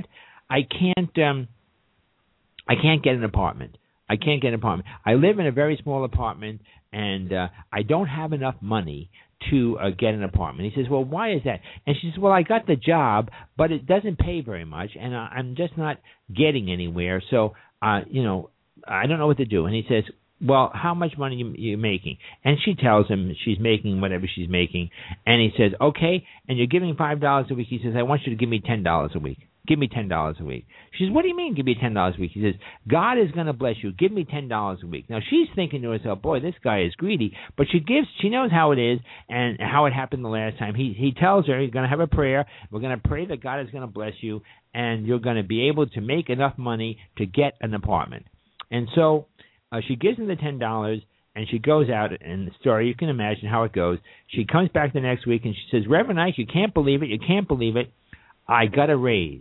get an apartment. I can't get an apartment. I live in a very small apartment, and I don't have enough money to get an apartment. He says, well, why is that? And she says, well, I got the job, but it doesn't pay very much, and I'm just not getting anywhere. So, I don't know what to do. And he says, well, how much money you making? And she tells him she's making whatever she's making. And he says, okay, and you're giving $5 a week. He says, I want you to give me $10 a week. Give me $10 a week. She says, what do you mean give me $10 a week? He says, God is going to bless you. Give me $10 a week. Now, she's thinking to herself, boy, this guy is greedy. But she knows how it is and how it happened the last time. He tells her he's going to have a prayer. We're going to pray that God is going to bless you, and you're going to be able to make enough money to get an apartment. And so she gives him the $10, and she goes out, and the story, you can imagine how it goes. She comes back the next week, and she says, Reverend Ike, you can't believe it. You can't believe it. I got a raise.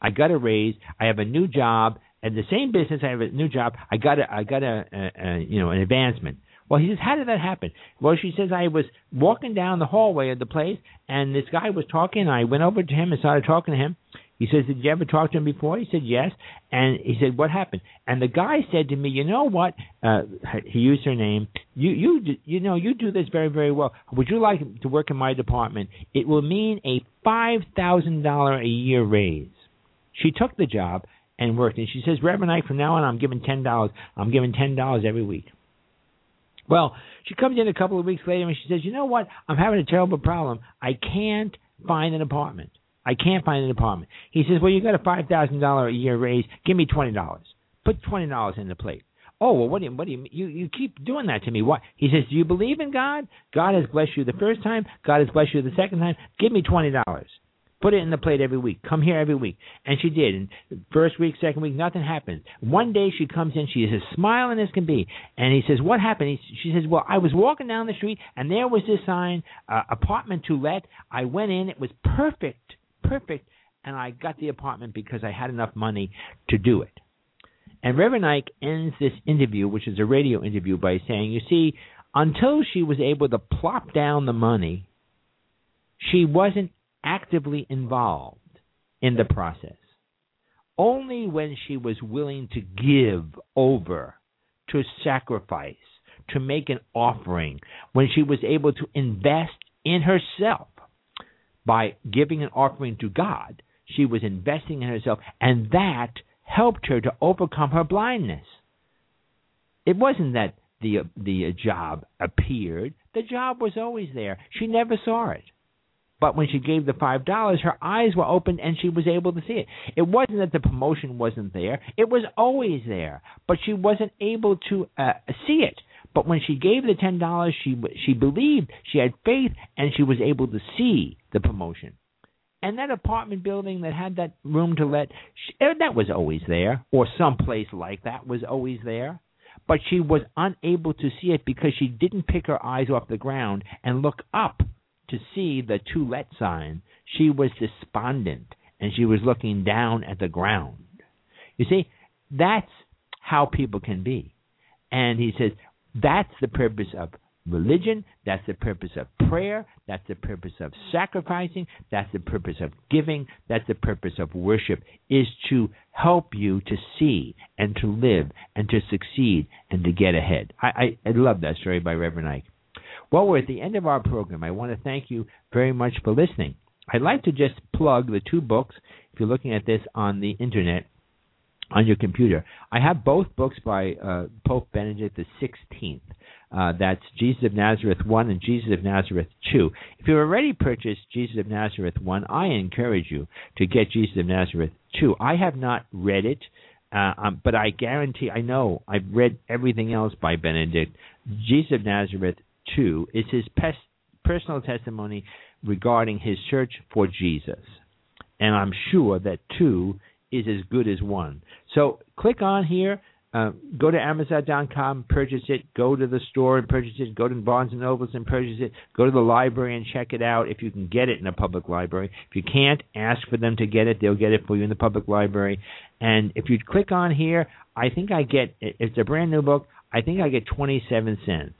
I have a new job. At the same business, I have a new job. I got an advancement. Well, he says, how did that happen? Well, she says, I was walking down the hallway of the place, and this guy was talking. I went over to him and started talking to him. He says, did you ever talk to him before? He said, yes. And he said, what happened? And the guy said to me, you know what? He used her name. You do this very, very well. Would you like to work in my department? It will mean a $5,000 a year raise. She took the job and worked, and she says, Reverend Ike, from now on, I'm giving $10. I'm giving $10 every week. Well, she comes in a couple of weeks later, and she says, you know what? I'm having a terrible problem. I can't find an apartment. He says, well, you got a $5,000 a year raise. Give me $20. Put $20 in the plate. Oh, well, what do you keep doing that to me? What? He says, do you believe in God? God has blessed you the first time. God has blessed you the second time. Give me $20. Put it in the plate every week. Come here every week. And she did. And first week, second week, nothing happened. One day she comes in. She is as smiling as can be. And he says, what happened? She says, well, I was walking down the street, and there was this sign, apartment to let. I went in. It was perfect. And I got the apartment because I had enough money to do it. And Reverend Ike ends this interview, which is a radio interview, by saying, you see, until she was able to plop down the money, she wasn't actively involved in the process. Only when she was willing to give over, to sacrifice, to make an offering, when she was able to invest in herself by giving an offering to God, she was investing in herself, and that helped her to overcome her blindness. It wasn't that the job appeared. The job was always there. She never saw it. But when she gave the $5, her eyes were opened and she was able to see it. It wasn't that the promotion wasn't there. It was always there. But she wasn't able to see it. But when she gave the $10, she believed, she had faith, and she was able to see the promotion. And that apartment building that had that room to let, that was always there, or someplace like that was always there. But she was unable to see it because she didn't pick her eyes off the ground and look up to see the to let sign. She was despondent, and she was looking down at the ground. You see, that's how people can be. And he says, that's the purpose of religion, that's the purpose of prayer, that's the purpose of sacrificing, that's the purpose of giving, that's the purpose of worship, is to help you to see and to live and to succeed and to get ahead. I love that story by Reverend Ike. Well, we're at the end of our program. I want to thank you very much for listening. I'd like to just plug the two books, if you're looking at this on the Internet, on your computer. I have both books by Pope Benedict XVI. That's Jesus of Nazareth 1 and Jesus of Nazareth 2. If you've already purchased Jesus of Nazareth 1, I encourage you to get Jesus of Nazareth 2. I have not read it, but I guarantee, I know, I've read everything else by Benedict. Jesus of Nazareth 2 is his personal testimony regarding his search for Jesus. And I'm sure that 2 is as good as 1. So click on here, go to Amazon.com, purchase it, go to the store and purchase it, go to Barnes & Nobles and purchase it, go to the library and check it out if you can get it in a public library. If you can't, ask for them to get it. They'll get it for you in the public library. And if you click on here, I think I get, it's a brand new book, I think I get 27 cents.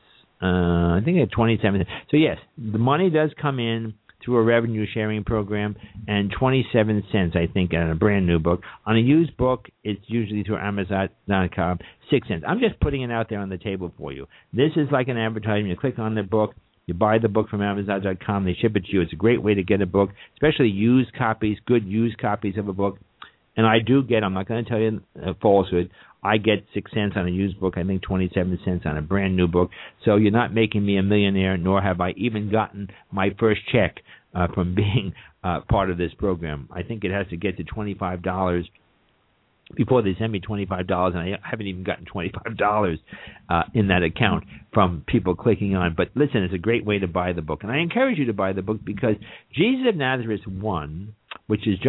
I think I get 27 cents. So yes, the money does come in through a revenue sharing program, and 27 cents, I think, on a brand new book. On a used book, it's usually through Amazon.com, 6 cents. I'm just putting it out there on the table for you. This is like an advertisement. You click on the book, you buy the book from Amazon.com, they ship it to you. It's a great way to get a book, especially used copies, good used copies of a book. And I do get, I'm not going to tell you a falsehood, I get 6 cents on a used book, I think 27 cents on a brand new book. So you're not making me a millionaire, nor have I even gotten my first check from being part of this program. I think it has to get to $25 before they send me $25, and I haven't even gotten $25 in that account from people clicking on. But listen, it's a great way to buy the book, and I encourage you to buy the book because Jesus of Nazareth 1, which is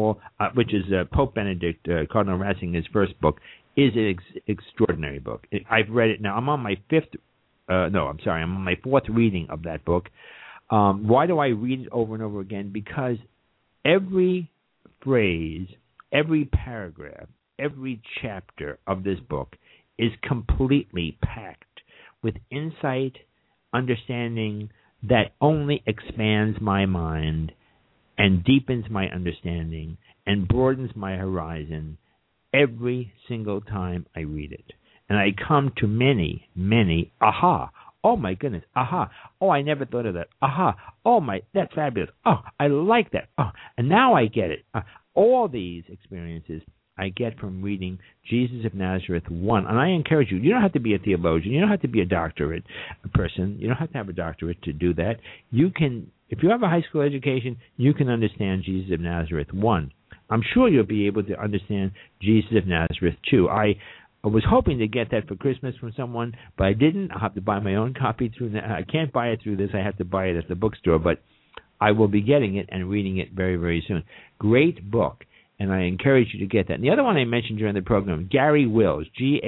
Pope Benedict, Cardinal Ratzinger's first book, is an extraordinary book. I've read it now. I'm on my I'm on my fourth reading of that book. Why do I read it over and over again? Because every phrase, every paragraph, every chapter of this book is completely packed with insight, understanding that only expands my mind and deepens my understanding and broadens my horizon every single time I read it. And I come to many, many aha. Oh, my goodness. Aha. Oh, I never thought of that. Aha. Oh, that's fabulous. Oh, I like that. Oh, and now I get it. All these experiences I get from reading Jesus of Nazareth 1. And I encourage you, you don't have to be a theologian. You don't have to be a doctorate person. You don't have to have a doctorate to do that. You can, if you have a high school education, you can understand Jesus of Nazareth 1. I'm sure you'll be able to understand Jesus of Nazareth 2. I was hoping to get that for Christmas from someone, but I didn't. I'll have to buy my own copy through. I can't buy it through this. I have to buy it at the bookstore, but I will be getting it and reading it very, very soon. Great book, and I encourage you to get that. And the other one I mentioned during the program, Garry Wills,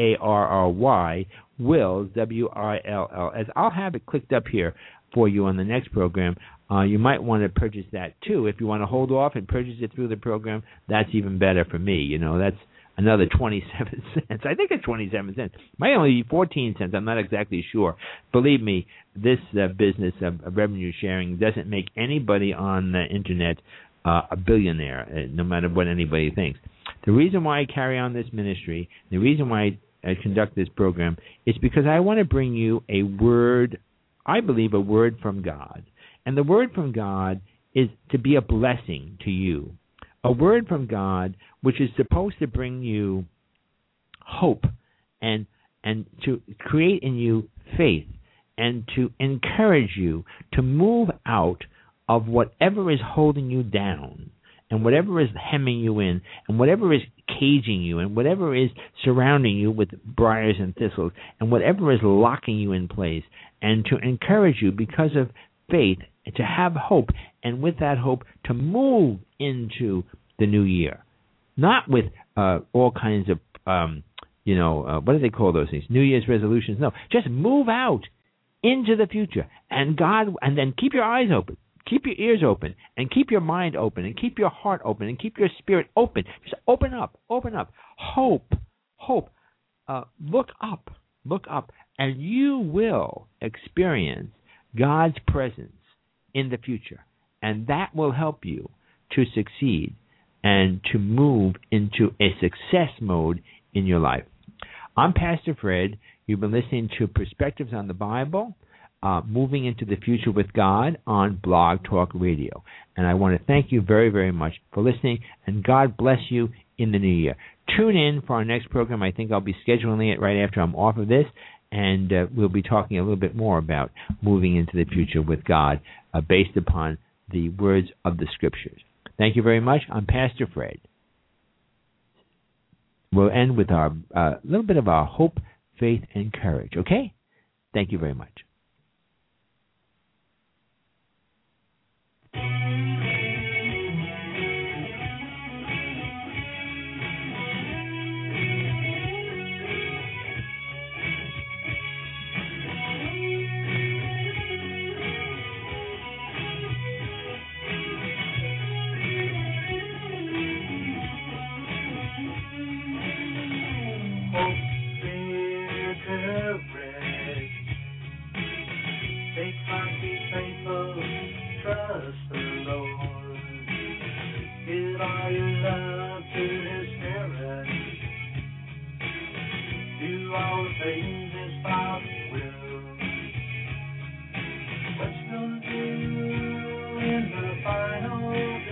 Garry, Wills, Wills. I'll have it clicked up here for you on the next program. You might want to purchase that too. If you want to hold off and purchase it through the program, that's even better for me. You know, that's another 27 cents. I think it's 27 cents. Might only be 14 cents. I'm not exactly sure. Believe me, this business of revenue sharing doesn't make anybody on the internet a billionaire, no matter what anybody thinks. The reason why I carry on this ministry, the reason why I conduct this program, is because I want to bring you a word, I believe a word from God. And the word from God is to be a blessing to you. A word from God which is supposed to bring you hope and to create in you faith and to encourage you to move out of whatever is holding you down and whatever is hemming you in and whatever is caging you and whatever is surrounding you with briars and thistles and whatever is locking you in place, and to encourage you because of faith to have hope, and with that hope to move into the new year. Not with all kinds of, what do they call those things? New Year's resolutions. No, just move out into the future. And then keep your eyes open, keep your ears open, and keep your mind open, and keep your heart open, and keep your spirit open. Just open up. Hope. Look up, and you will experience God's presence in the future. And that will help you to succeed and to move into a success mode in your life. I'm Pastor Fred. You've been listening to Perspectives on the Bible, Moving into the Future with God on Blog Talk Radio. And I want to thank you very, very much for listening, and God bless you in the new year. Tune in for our next program. I think I'll be scheduling it right after I'm off of this, and we'll be talking a little bit more about moving into the future with God based upon the words of the Scriptures. Thank you very much. I'm Pastor Fred. We'll end with our little bit of our hope, faith, and courage, okay? Thank you very much.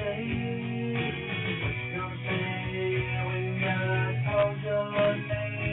What's gonna say when God calls your name?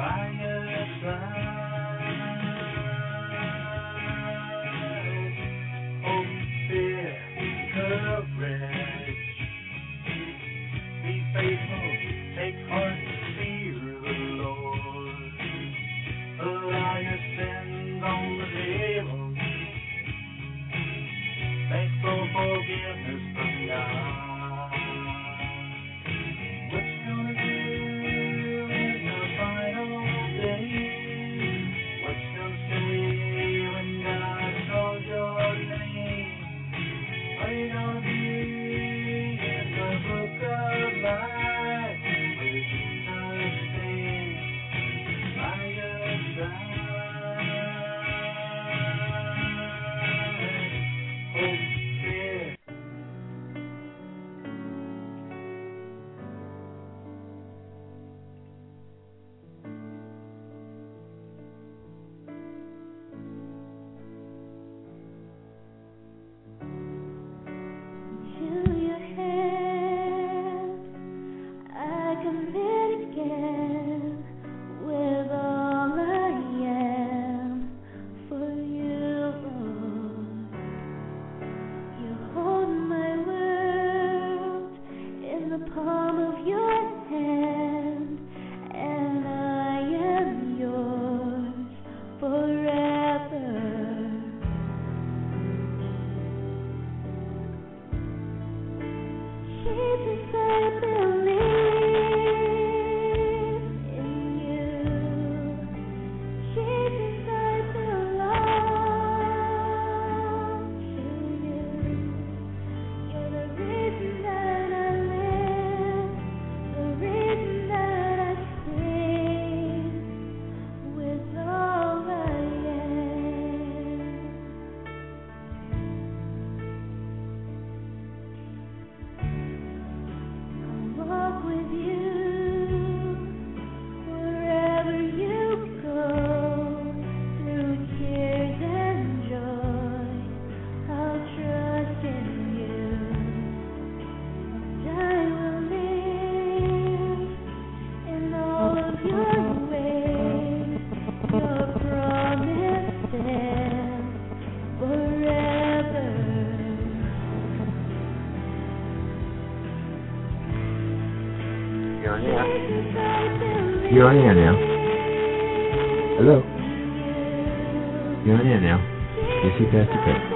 You're on air now. Hello? You're on air now. This is Pastor Craig.